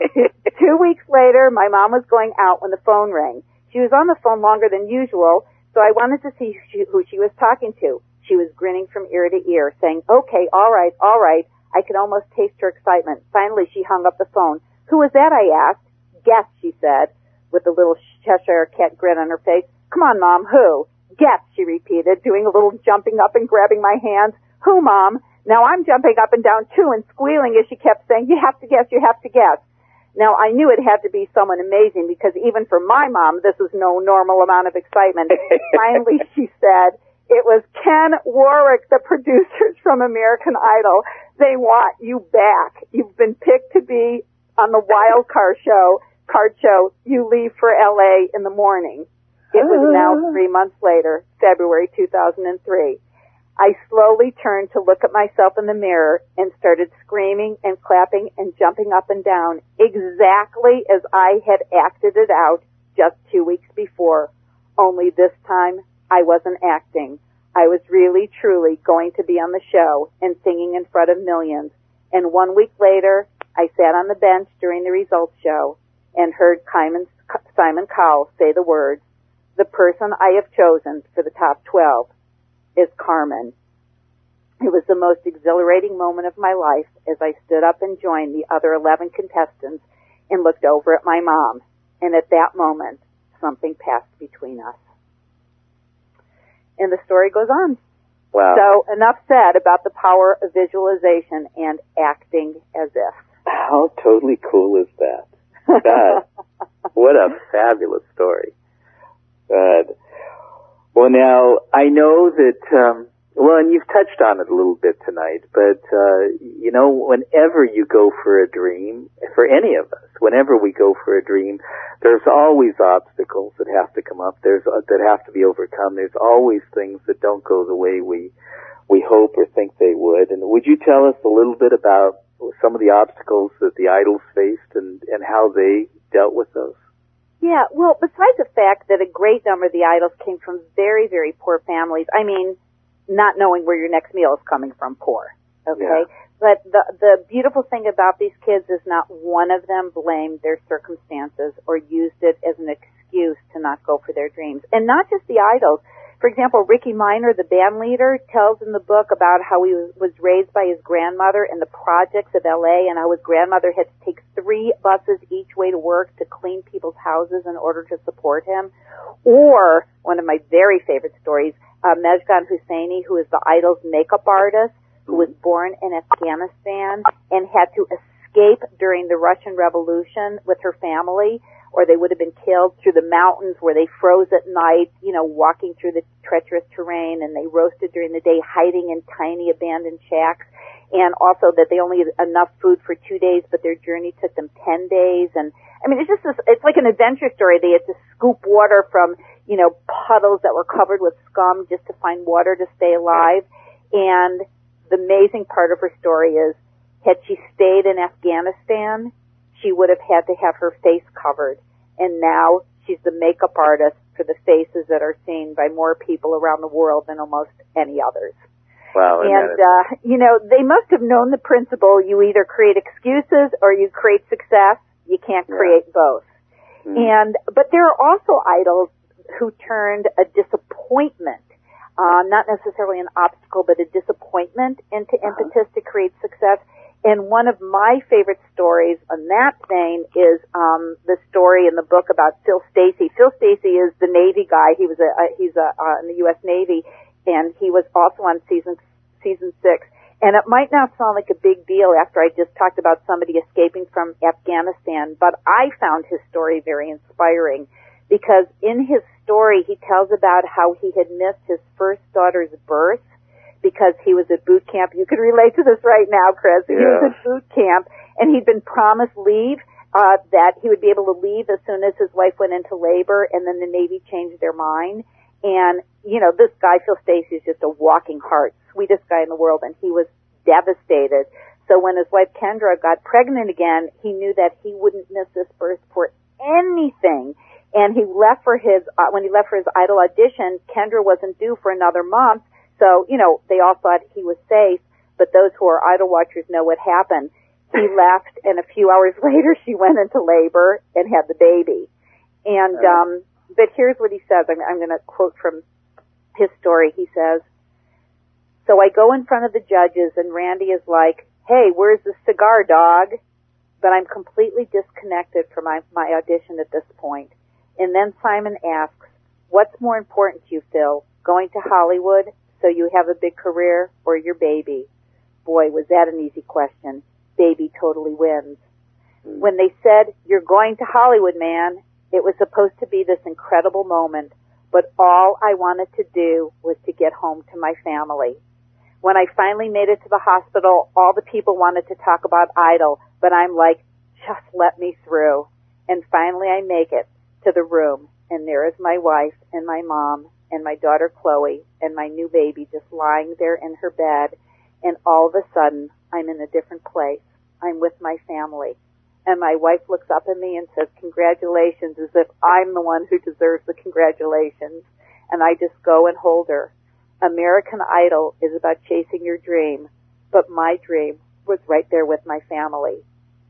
2 weeks later, my mom was going out when the phone rang. She was on the phone longer than usual, so I wanted to see who she was talking to. She was grinning from ear to ear, saying, okay, all right. I could almost taste her excitement. Finally, she hung up the phone. Who was that, I asked. Guess, she said, with a little Cheshire cat grin on her face. Come on, Mom, who? Guess, she repeated, doing a little jumping up and grabbing my hands. Who, Mom? Now I'm jumping up and down, too, and squealing as she kept saying, you have to guess, you have to guess. Now, I knew it had to be someone amazing because even for my mom, this was no normal amount of excitement. Finally, she said, it was Ken Warwick, the producers from American Idol. They want you back. You've been picked to be on the wild card show. You leave for L.A. in the morning. It was now 3 months later, February 2003. I slowly turned to look at myself in the mirror and started screaming and clapping and jumping up and down exactly as I had acted it out just 2 weeks before. Only this time I wasn't acting. I was really, truly going to be on the show and singing in front of millions. And 1 week later, I sat on the bench during the results show and heard Simon Cowell say the words, the person I have chosen for the top 12 is Carmen. It was the most exhilarating moment of my life as I stood up and joined the other 11 contestants and looked over at my mom. And at that moment, something passed between us. And the story goes on. Wow. So enough said about the power of visualization and acting as if. How totally cool is that? God, what a fabulous story. Good. Well, now, I know that, and you've touched on it a little bit tonight, but, whenever you go for a dream, for any of us, whenever we go for a dream, there's always obstacles that have to come up, that have to be overcome. There's always things that don't go the way we hope or think they would. And would you tell us a little bit about some of the obstacles that the idols faced and how they dealt with those? Yeah, well, besides the fact that a great number of the idols came from very, very poor families, I mean, not knowing where your next meal is coming from, poor, okay? Yeah. But the beautiful thing about these kids is not one of them blamed their circumstances or used it as an excuse to not go for their dreams. And not just the idols. For example, Ricky Minor, the band leader, tells in the book about how he was raised by his grandmother in the projects of L.A. and how his grandmother had to take 3 buses each way to work to clean people's houses in order to support him. Or, one of my very favorite stories, Mejgan Husseini, who is the Idol's makeup artist, who was born in Afghanistan and had to escape during the Russian Revolution with her family. or they would have been killed, through the mountains where they froze at night, walking through the treacherous terrain, and they roasted during the day, hiding in tiny abandoned shacks, and also that they only had enough food for 2 days, but their journey took them 10 days. And I mean, it's like an adventure story. They had to scoop water from, puddles that were covered with scum just to find water to stay alive. And the amazing part of her story is, had she stayed in Afghanistan, she would have had to have her face covered. And now she's the makeup artist for the faces that are seen by more people around the world than almost any others. Wow. And, they must have known the principle, you either create excuses or you create success. You can't create both. Mm. But there are also idols who turned a disappointment, not necessarily an obstacle, but a disappointment into impetus to create success. And one of my favorite stories on that vein is the story in the book about Phil Stacey. Phil Stacey is the Navy guy. He's in the U.S. Navy, and he was also on season 6. And it might not sound like a big deal after I just talked about somebody escaping from Afghanistan, but I found his story very inspiring, because in his story he tells about how he had missed his first daughter's birth because he was at boot camp. You could relate to this right now, Chris. Yeah. He was at boot camp, and he'd been promised leave, that he would be able to leave as soon as his wife went into labor, and then the Navy changed their mind. And, this guy, Phil Stacey, is just a walking heart, sweetest guy in the world, and he was devastated. So when his wife Kendra got pregnant again, he knew that he wouldn't miss this birth for anything. And he left for when he left for his Idol audition, Kendra wasn't due for another month. So, they all thought he was safe, but those who are Idol watchers know what happened. He left, and a few hours later she went into labor and had the baby. And, but here's what he says. I'm going to quote from his story. He says, "So I go in front of the judges, and Randy is like, 'Hey, where's the cigar, dog?' But I'm completely disconnected from my audition at this point. And then Simon asks, 'What's more important to you, Phil, going to Hollywood so you have a big career, or your baby?' Boy, was that an easy question. Baby totally wins. When they said, 'You're going to Hollywood, man,' it was supposed to be this incredible moment, but all I wanted to do was to get home to my family. When I finally made it to the hospital, all the people wanted to talk about Idol, but I'm like, just let me through. And finally I make it to the room, and there is my wife and my mom and my daughter Chloe and my new baby just lying there in her bed, and all of a sudden I'm in a different place. I'm with my family. And my wife looks up at me and says, 'Congratulations,' as if I'm the one who deserves the congratulations. And I just go and hold her. American Idol is about chasing your dream, but my dream was right there with my family.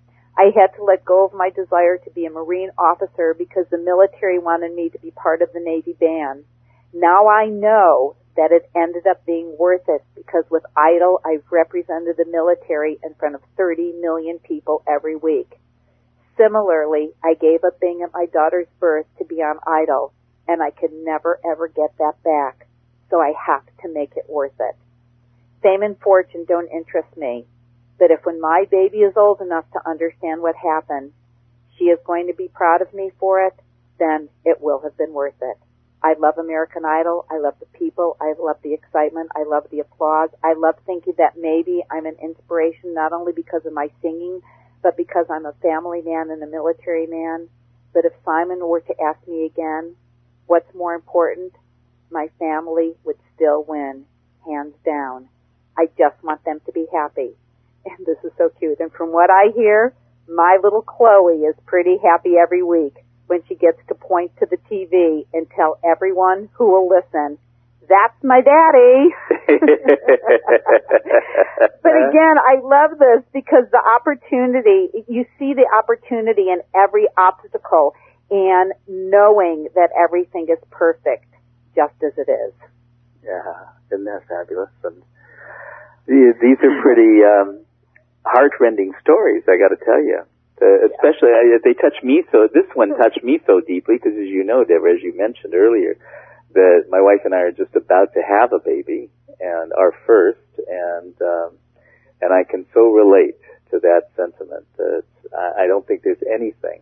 I had to let go of my desire to be a Marine officer because the military wanted me to be part of the Navy band. Now I know that it ended up being worth it, because with Idol, I've represented the military in front of 30 million people every week. Similarly, I gave up being at my daughter's birth to be on Idol, and I could never, ever get that back. So I have to make it worth it. Fame and fortune don't interest me, but if when my baby is old enough to understand what happened, she is going to be proud of me for it, then it will have been worth it. I love American Idol. I love the people. I love the excitement. I love the applause. I love thinking that maybe I'm an inspiration not only because of my singing, but because I'm a family man and a military man. But if Simon were to ask me again, what's more important, my family would still win, hands down. I just want them to be happy. And this is so cute. And from what I hear, my little Chloe is pretty happy every week when she gets to point to the TV and tell everyone who will listen, "That's my daddy." But again, I love this because the opportunity, you see the opportunity in every obstacle, and knowing that everything is perfect just as it is. Yeah, isn't that fabulous? And these are pretty heart-rending stories, I got to tell you. Especially, they touch me so. This one touched me so deeply because, as you know, Deborah, as you mentioned earlier, that my wife and I are just about to have a baby, and our first, and I can so relate to that sentiment. That I don't think there's anything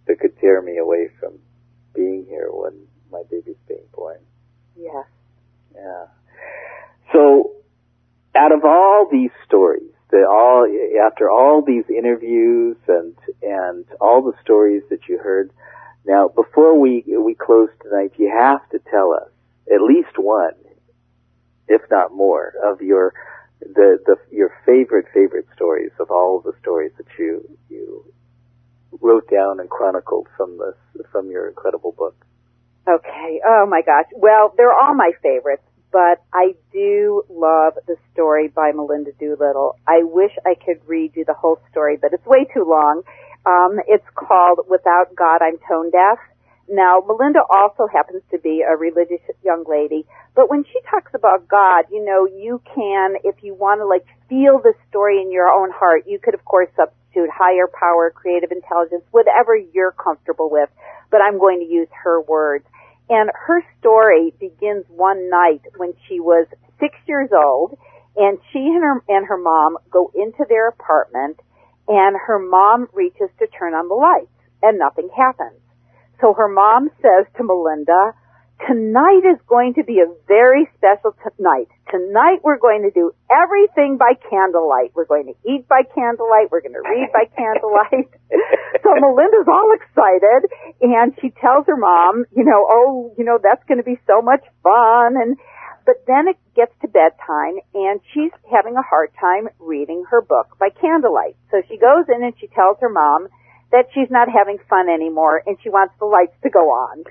that could tear me away from being here when my baby's being born. Yes. Yeah. So, out of all these stories, after all these interviews and all the stories that you heard, now before we close tonight, you have to tell us at least one, if not more, of your favorite stories of all of the stories that you wrote down and chronicled from your incredible book. Okay. Oh my gosh. Well, they're all my favorites, but I do love the story by Melinda Doolittle. I wish I could read you the whole story, but it's way too long. It's called Without God, I'm Tone Deaf. Now, Melinda also happens to be a religious young lady, but when she talks about God, you can, if you want to feel the story in your own heart, you could of course substitute higher power, creative intelligence, whatever you're comfortable with, but I'm going to use her words. And her story begins one night when she was 6 years old, and she and her mom go into their apartment, and her mom reaches to turn on the lights, and nothing happens. So her mom says to Melinda, tonight is going to be a very special night. Tonight we're going to do everything by candlelight. We're going to eat by candlelight. We're going to read by candlelight. So Melinda's all excited, and she tells her mom, that's going to be so much fun. But then it gets to bedtime, and she's having a hard time reading her book by candlelight. So she goes in and she tells her mom that she's not having fun anymore, and she wants the lights to go on.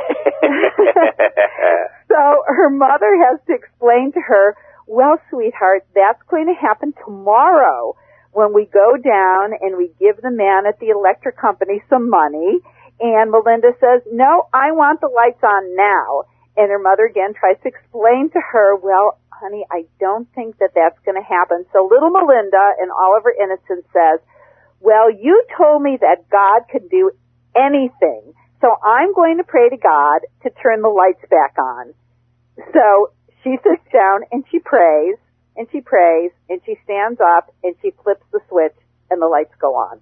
So her mother has to explain to her, well, sweetheart, that's going to happen tomorrow when we go down and we give the man at the electric company some money. And Melinda says, no, I want the lights on now. And her mother again tries to explain to her, well, honey, I don't think that that's going to happen. So little Melinda, in all of her innocence, says, well, you told me that God could do anything, so I'm going to pray to God to turn the lights back on. So she sits down and she prays, and she prays, and she stands up and she flips the switch and the lights go on.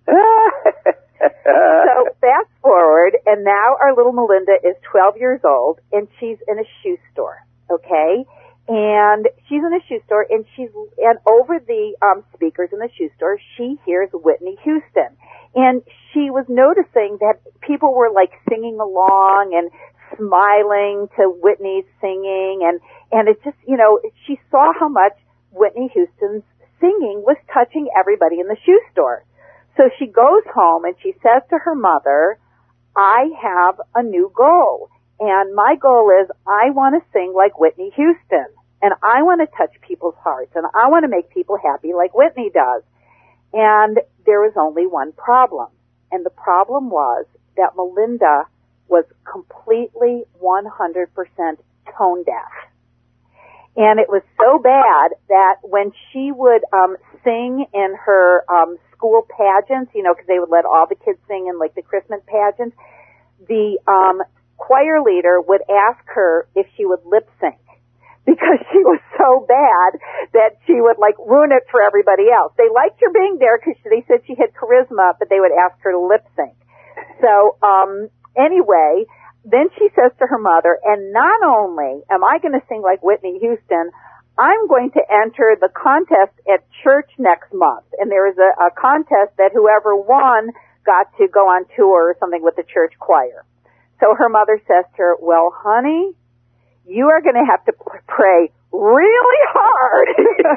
So fast forward, and now our little Melinda is 12 years old, and she's in a shoe store, okay? And she's in a shoe store, and over the speakers in the shoe store, she hears Whitney Houston. And she was noticing that people were singing along and smiling to Whitney's singing, and it just, she saw how much Whitney Houston's singing was touching everybody in the shoe store. So she goes home and she says to her mother, I have a new goal. And my goal is I want to sing like Whitney Houston. And I want to touch people's hearts. And I want to make people happy like Whitney does. And there was only one problem. And the problem was that Melinda was completely 100% tone deaf. And it was so bad that when she would sing in her school pageants, because they would let all the kids sing in the Christmas pageants, the choir leader would ask her if she would lip sync, because she was so bad that she would ruin it for everybody else. They liked her being there because they said she had charisma, but they would ask her to lip sync. So anyway, then she says to her mother, and not only am I going to sing like Whitney Houston, I'm going to enter the contest at church next month. And there is a contest that whoever won got to go on tour or something with the church choir. So her mother says to her, well, honey, you are going to have to pray really hard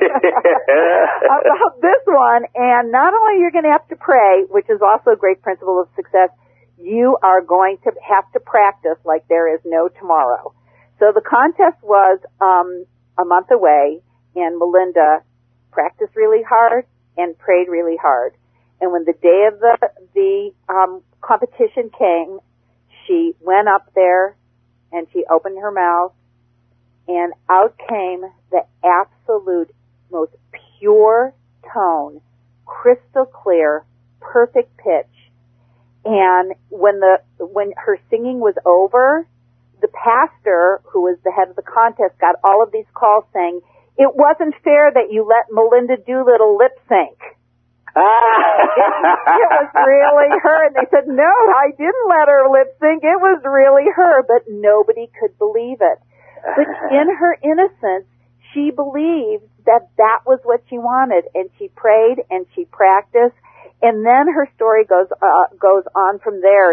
about this one. And not only you're going to have to pray, which is also a great principle of success, you are going to have to practice like there is no tomorrow. So the contest was a month away, and Melinda practiced really hard and prayed really hard. And when the day of the competition came, she went up there and she opened her mouth, and out came the absolute most pure tone, crystal clear, perfect pitch. And when her singing was over, the pastor, who was the head of the contest, got all of these calls saying, it wasn't fair that you let Melinda Doolittle lip sync. It was really her. And they said, no, I didn't let her lip sync. It was really her. But nobody could believe it. But in her innocence, she believed that that was what she wanted. And she prayed and she practiced. And then her story goes on from there.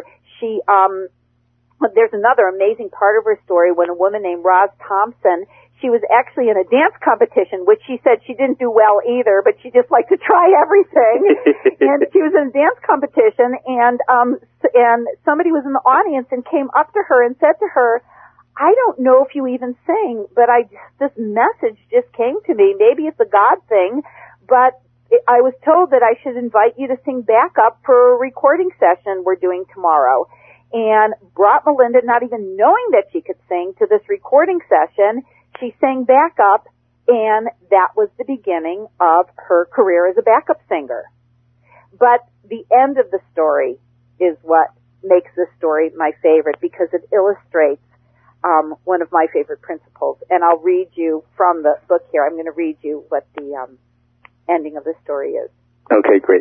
There's another amazing part of her story when a woman named Roz Thompson, she was actually in a dance competition, which she said she didn't do well either, but she just liked to try everything. And she was in a dance competition, and somebody was in the audience and came up to her and said to her, I don't know if you even sing, but this message just came to me. Maybe it's a God thing, but I was told that I should invite you to sing backup for a recording session we're doing tomorrow. And brought Melinda, not even knowing that she could sing, to this recording session. She sang backup, and that was the beginning of her career as a backup singer. But the end of the story is what makes this story my favorite, because it illustrates one of my favorite principles. And I'll read you from the book here. I'm going to read you what the ending of the story is. Okay, great.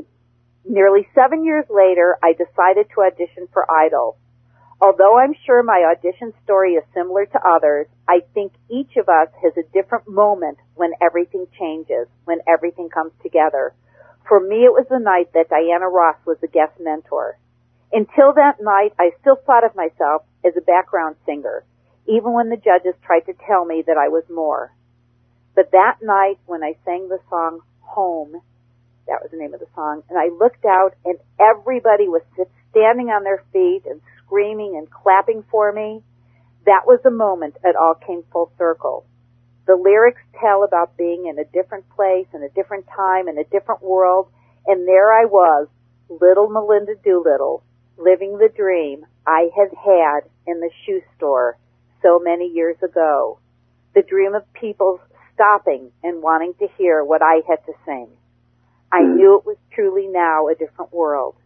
Nearly 7 years later, I decided to audition for Idol. Although I'm sure my audition story is similar to others, I think each of us has a different moment when everything changes, when everything comes together. For me, it was the night that Diana Ross was the guest mentor. Until that night, I still thought of myself as a background singer, even when the judges tried to tell me that I was more. But that night, when I sang the song Home, that was the name of the song, and I looked out and everybody was standing on their feet and screaming and clapping for me, that was the moment it all came full circle. The lyrics tell about being in a different place, in a different time, in a different world, and there I was, little Melinda Doolittle, living the dream I had in the shoe store so many years ago. The dream of people stopping and wanting to hear what I had to sing. I knew it was truly now a different world.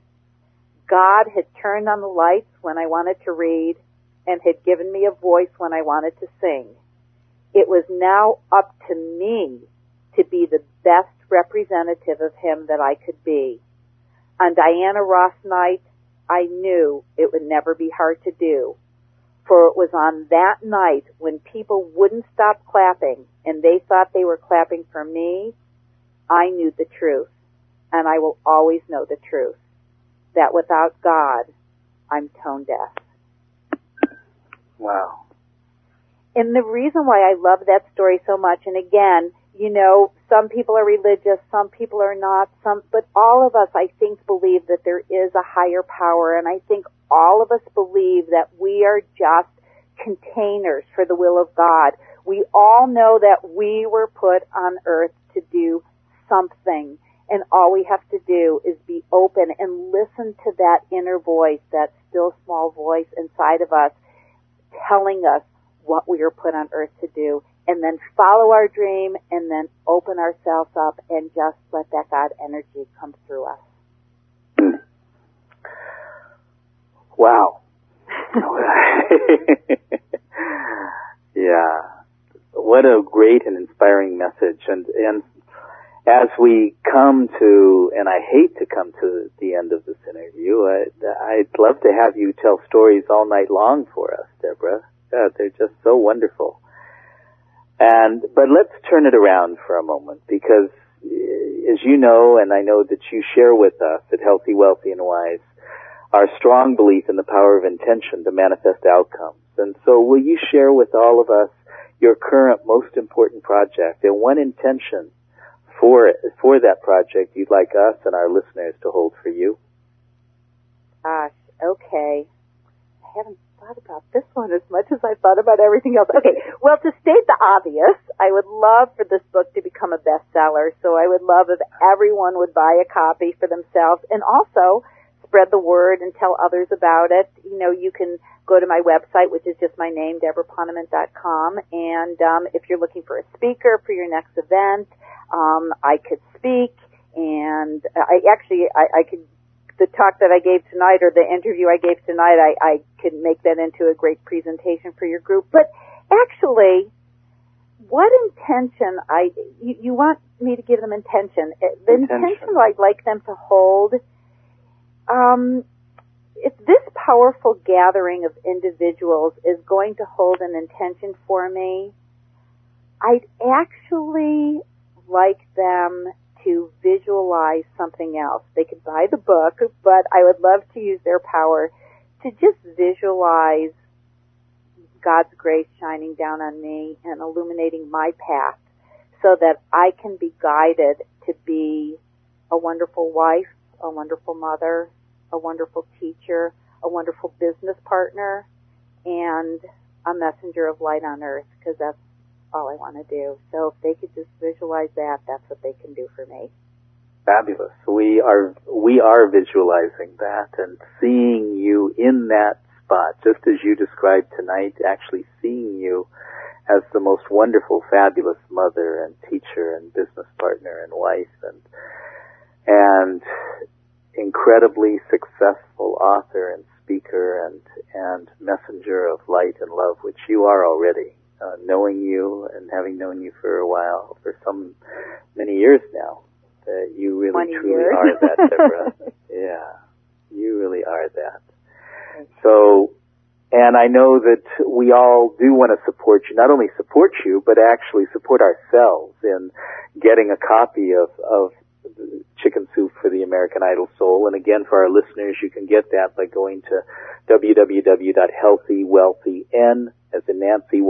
God had turned on the lights when I wanted to read and had given me a voice when I wanted to sing. It was now up to me to be the best representative of Him that I could be. On Diana Ross night, I knew it would never be hard to do, for it was on that night when people wouldn't stop clapping and they thought they were clapping for me, I knew the truth, and I will always know the truth, that without God, I'm tone deaf. Wow. And the reason why I love that story so much, and again, you know, some people are religious, some people are not, but all of us, I think, believe that there is a higher power, and I think all of us believe that we are just containers for the will of God. We all know that we were put on earth to do something, and all we have to do is be open and listen to that inner voice, that still small voice inside of us telling us what we are put on earth to do, and then follow our dream and then open ourselves up and just let that God energy come through us. Wow. Yeah. What a great and inspiring message. And as we come to, and I hate to come to the end of this interview, I'd love to have you tell stories all night long for us, Deborah. They're just so wonderful. But let's turn it around for a moment, because as you know, and I know that you share with us at Healthy, Wealthy, and Wise, our strong belief in the power of intention to manifest outcomes. And so will you share with all of us your current most important project and one intention for that project you'd like us and our listeners to hold for you? Gosh, okay. I haven't thought about this one as much as I thought about everything else. Okay, well, to state the obvious, I would love for this book to become a bestseller, so I would love if everyone would buy a copy for themselves, and also spread the word and tell others about it. You know, you can go to my website, which is just my name, DeborahPoneman.com, and if you're looking for a speaker for your next event, I could speak, and I could, the talk that I gave tonight or the interview I gave tonight, I could make that into a great presentation for your group. But actually, what intention you want me to give them intention. The intention I'd like them to hold, if this powerful gathering of individuals is going to hold an intention for me, I'd actually like them to visualize something else. They could buy the book, but I would love to use their power to just visualize God's grace shining down on me and illuminating my path so that I can be guided to be a wonderful wife, a wonderful mother, a wonderful teacher, a wonderful business partner, and a messenger of light on earth, because that's all I want to do. So if they could just visualize that, that's what they can do for me. Fabulous. We are visualizing that and seeing you in that spot, just as you described tonight, actually seeing you as the most wonderful, fabulous mother and teacher and business partner and wife and incredibly successful author and speaker and messenger of light and love, which you are already. Knowing you and having known you for a while, for some many years now, that you really truly are that, Deborah. Yeah, you really are that. So, and I know that we all do want to support you, not only support you, but actually support ourselves in getting a copy of Chicken Soup for the American Idol Soul. And again, for our listeners, you can get that by going to www.healthywealthyn, as in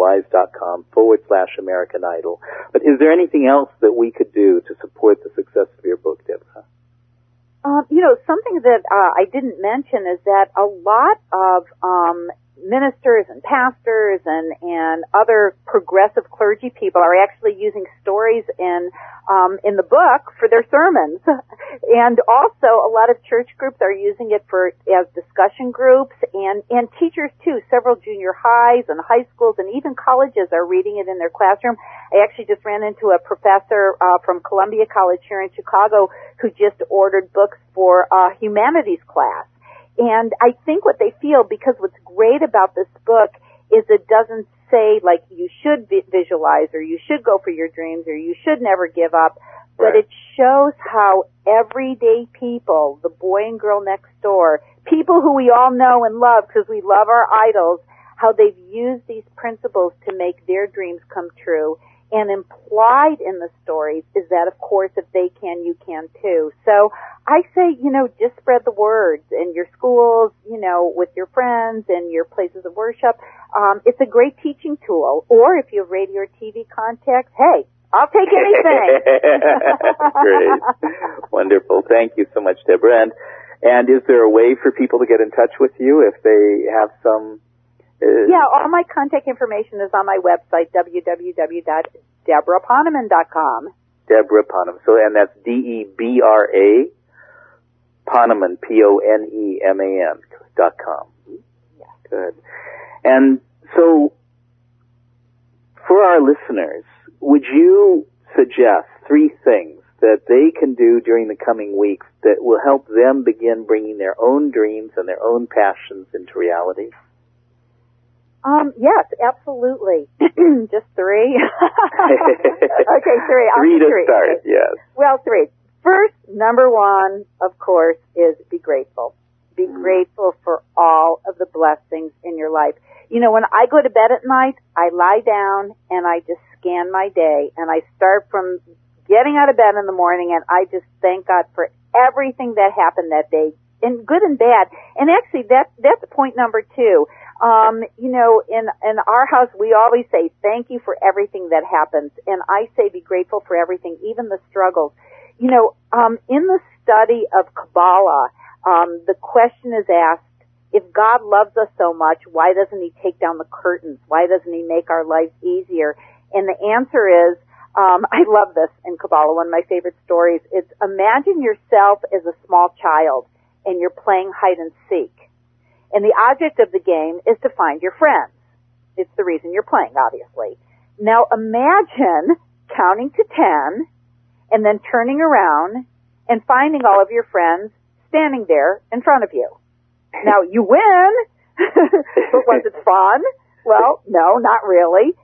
NancyWise.com/American Idol. But is there anything else that we could do to support the success of your book, Deborah? Something that I didn't mention is that a lot of ministers and pastors and other progressive clergy people are actually using stories in the book for their sermons. And also a lot of church groups are using it as discussion groups, and teachers too. Several junior highs and high schools and even colleges are reading it in their classroom. I actually just ran into a professor from Columbia College here in Chicago who just ordered books for a humanities class. And I think what they feel, because what's great about this book is it doesn't say like you should visualize or you should go for your dreams or you should never give up, but it shows how everyday people, the boy and girl next door, people who we all know and love because we love our idols, how they've used these principles to make their dreams come true. And implied in the stories is that, of course, if they can, you can too. So I say, just spread the words in your schools, with your friends and your places of worship. It's a great teaching tool. Or if you have radio or TV contacts, hey, I'll take anything. Great. Wonderful. Thank you so much, Deborah. And is there a way for people to get in touch with you if they have some... Yeah, all my contact information is on my website, www.deborahponeman.com. Deborah Poneman. So, and that's DEBRA Poneman, PONEMAN.com. Yeah. Good. And so, for our listeners, would you suggest 3 things that they can do during the coming weeks that will help them begin bringing their own dreams and their own passions into reality? Yes, absolutely. Just 3? Okay, 3. 3 to start, yes. Well, 3. First, number 1, of course, is be grateful. Be grateful for all of the blessings in your life. When I go to bed at night, I lie down and I just scan my day, and I start from getting out of bed in the morning, and I just thank God for everything that happened that day, and good and bad. And actually, that's point number 2. In our house, we always say, thank you for everything that happens. And I say, be grateful for everything, even the struggles. In the study of Kabbalah, the question is asked, if God loves us so much, why doesn't he take down the curtains? Why doesn't he make our lives easier? And the answer is, I love this in Kabbalah, one of my favorite stories. It's imagine yourself as a small child and you're playing hide and seek. And the object of the game is to find your friends. It's the reason you're playing, obviously. Now imagine counting to 10 and then turning around and finding all of your friends standing there in front of you. Now you win, but was it fun? Well, no, not really.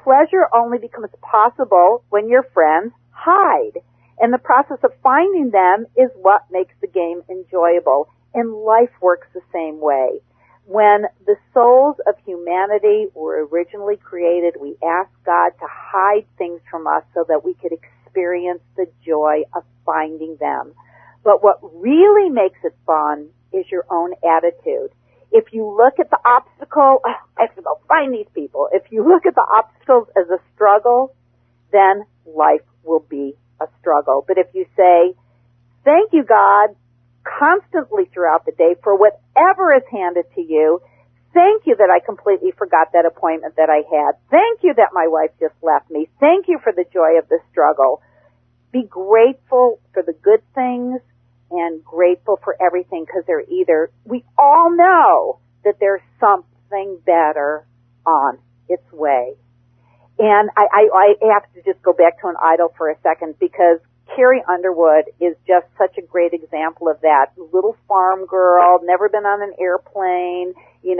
pleasure only becomes possible when your friends hide. And the process of finding them is what makes the game enjoyable. And life works the same way. When the souls of humanity were originally created, we asked God to hide things from us so that we could experience the joy of finding them. But what really makes it fun is your own attitude. If you look at the obstacle, I have to go find these people. If you look at the obstacles as a struggle, then life will be a struggle. But if you say, thank you, God, constantly throughout the day for whatever is handed to you, thank you that I completely forgot that appointment that I had. Thank you that my wife just left me. Thank you for the joy of the struggle. Be grateful for the good things and grateful for everything, because we all know that there's something better on its way. And I have to just go back to an idol for a second, because Carrie Underwood is just such a great example of that. Little farm girl, never been on an airplane,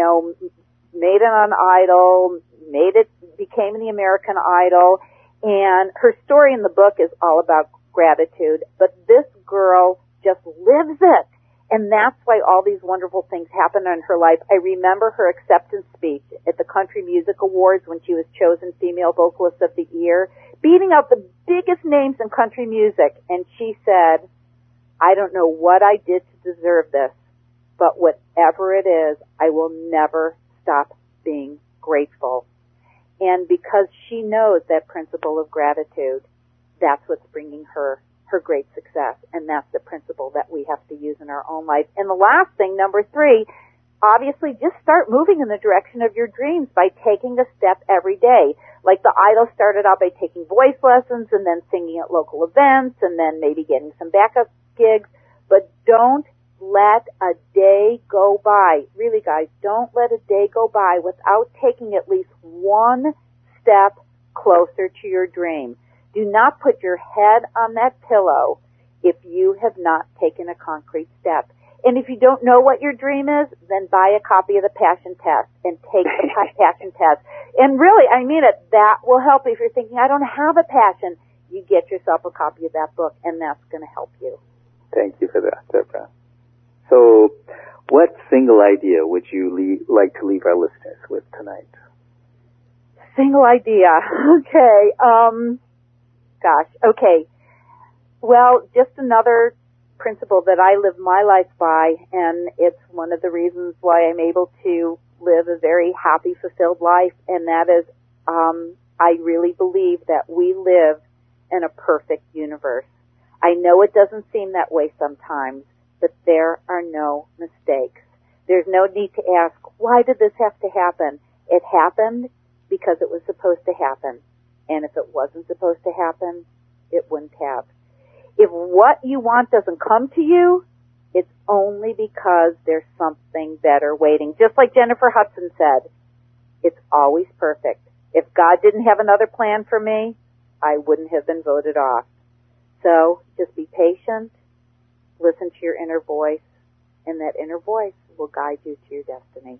made it on Idol, became the American Idol, and her story in the book is all about gratitude. But this girl just lives it. And that's why all these wonderful things happen in her life. I remember her acceptance speech at the Country Music Awards when she was chosen Female Vocalist of the Year, beating out the biggest names in country music. And she said, I don't know what I did to deserve this, but whatever it is, I will never stop being grateful. And because she knows that principle of gratitude, that's what's bringing her great success, and that's the principle that we have to use in our own life. And the last thing, number 3, obviously just start moving in the direction of your dreams by taking a step every day. Like the Idol started out by taking voice lessons and then singing at local events and then maybe getting some backup gigs, but don't let a day go by. Really, guys, don't let a day go by without taking at least one step closer to your dream. Do not put your head on that pillow if you have not taken a concrete step. And if you don't know what your dream is, then buy a copy of the Passion Test and take the Passion Test. And really, I mean it, that will help if you're thinking, I don't have a passion. You get yourself a copy of that book, and that's going to help you. Thank you for that, Deborah. So, what single idea would you like to leave our listeners with tonight? Single idea. Okay. Okay. Well, just another principle that I live my life by, and it's one of the reasons why I'm able to live a very happy, fulfilled life, and that is, I really believe that we live in a perfect universe. I know it doesn't seem that way sometimes, but there are no mistakes. There's no need to ask, why did this have to happen? It happened because it was supposed to happen. And if it wasn't supposed to happen, it wouldn't have. If what you want doesn't come to you, it's only because there's something better waiting. Just like Jennifer Hudson said, it's always perfect. If God didn't have another plan for me, I wouldn't have been voted off. So just be patient, listen to your inner voice, and that inner voice will guide you to your destiny.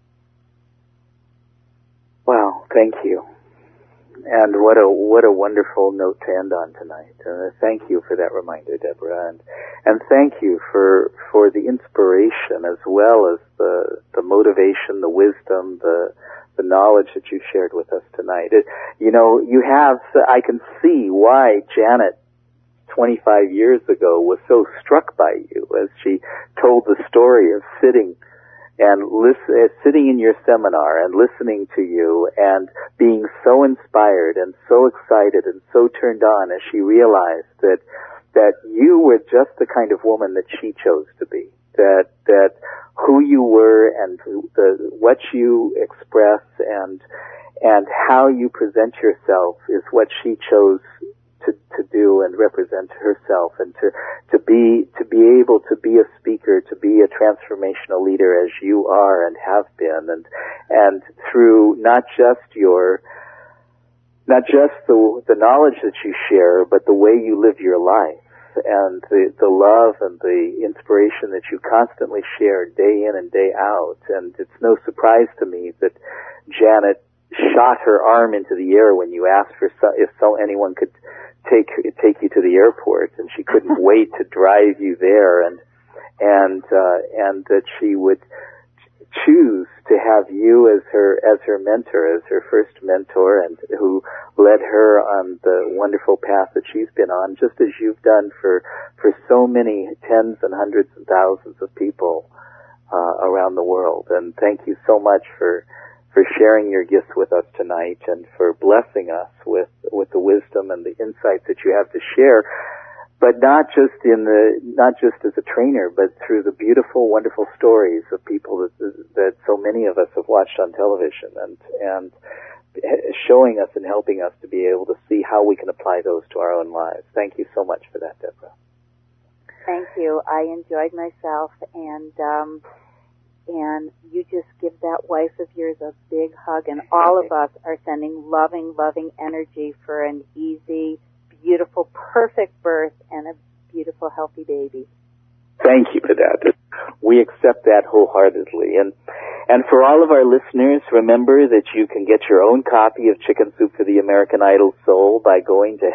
Well, thank you. And what a wonderful note to end on tonight. Thank you for that reminder, Deborah, and thank you for the inspiration as well as the motivation, the wisdom, the knowledge that you shared with us tonight. I can see why Janet 25 years ago was so struck by you as she told the story of sitting in your seminar and listening to you and being so inspired and so excited and so turned on as she realized that you were just the kind of woman that she chose to be, that who you were and what you express and how you present yourself is what she chose to do and represent herself, and to be able to be a speaker, to be a transformational leader as you are and have been, and through not just the knowledge that you share, but the way you live your life and the love and the inspiration that you constantly share day in and day out. And it's no surprise to me that Janet shot her arm into the air when you asked for if anyone could take you to the airport, and she couldn't wait to drive you there, and that she would choose to have you as her mentor, as her first mentor, and who led her on the wonderful path that she's been on, just as you've done for so many tens and hundreds and thousands of people around the world. And thank you so much for sharing your gifts with us tonight, and for blessing us with the wisdom and the insights that you have to share, but not just as a trainer, but through the beautiful, wonderful stories of people that so many of us have watched on television, and showing us and helping us to be able to see how we can apply those to our own lives. Thank you so much for that, Deborah. Thank you. I enjoyed myself, and you just give that wife of yours a big hug, and all of us are sending loving, loving energy for an easy, beautiful, perfect birth and a beautiful, healthy baby. Thank you for that. We accept that wholeheartedly. And for all of our listeners, remember that you can get your own copy of Chicken Soup for the American Idol Soul by going to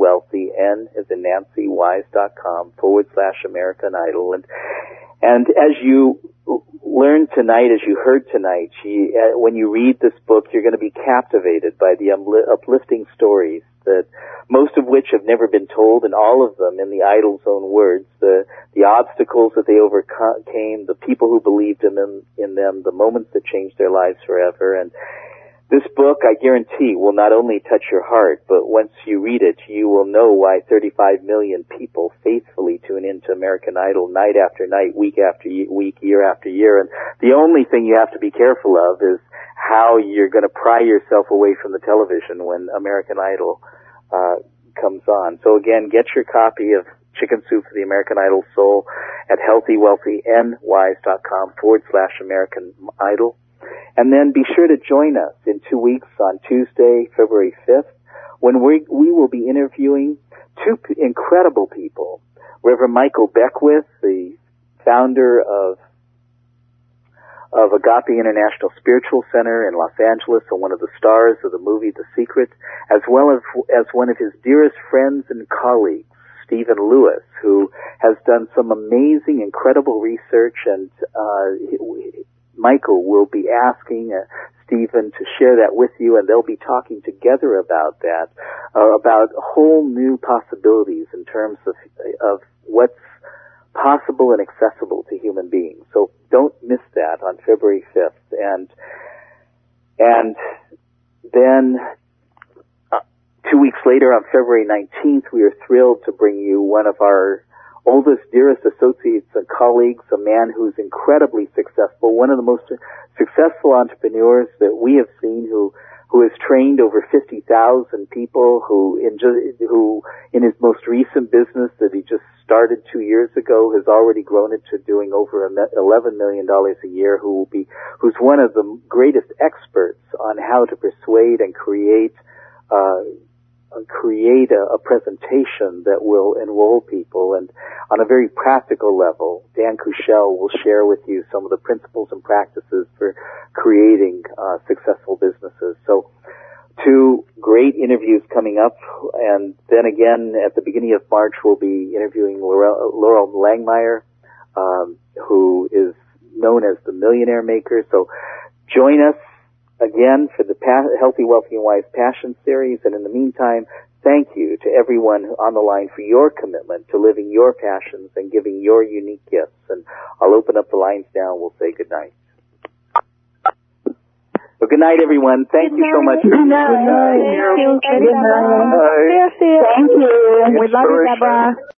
healthywwealthynwise.com/American Idol. And as you learned tonight, as you heard tonight, when you read this book, you're going to be captivated by the uplifting stories, that most of which have never been told, and all of them in the idol's own words, the obstacles that they overcame, the people who believed in them, the moments that changed their lives forever. And this book, I guarantee, will not only touch your heart, but once you read it, you will know why 35 million people faithfully tune into American Idol night after night, week after week, year after year. And the only thing you have to be careful of is how you're going to pry yourself away from the television when American Idol comes on. So again, get your copy of Chicken Soup for the American Idol Soul at healthywwealthynwise.com/American Idol. And then be sure to join us in 2 weeks on Tuesday, February 5th, when we will be interviewing two incredible people. Reverend Michael Beckwith, the founder of Agape International Spiritual Center in Los Angeles, and one of the stars of the movie The Secret, as well as one of his dearest friends and colleagues, Stephen Lewis, who has done some amazing, incredible research, and Michael will be asking Stephen to share that with you, and they'll be talking together about that, about whole new possibilities in terms of what's possible and accessible to human beings. So don't miss that on February 5th. And then 2 weeks later, on February 19th, we are thrilled to bring you one of our oldest, dearest associates and colleagues, a man who's incredibly successful, one of the most successful entrepreneurs that we have seen, who has trained over 50,000 people, who in his most recent business that he just started 2 years ago has already grown it to doing over $11 million a year, who's one of the greatest experts on how to persuade and create a presentation that will enroll people. And on a very practical level, Dan Kushel will share with you some of the principles and practices for creating successful businesses. So 2 great interviews coming up, and then again at the beginning of March we'll be interviewing Laurel Langmeyer, who is known as the Millionaire Maker. So join us again for the Healthy, Wealthy, and Wise Passion Series. And in the meantime, thank you to everyone on the line for your commitment to living your passions and giving your unique gifts. And I'll open up the lines now and we'll say good night. Well, good night, everyone. Thank you so much. Good night. Thank you. Thank you. We love you, Deborah.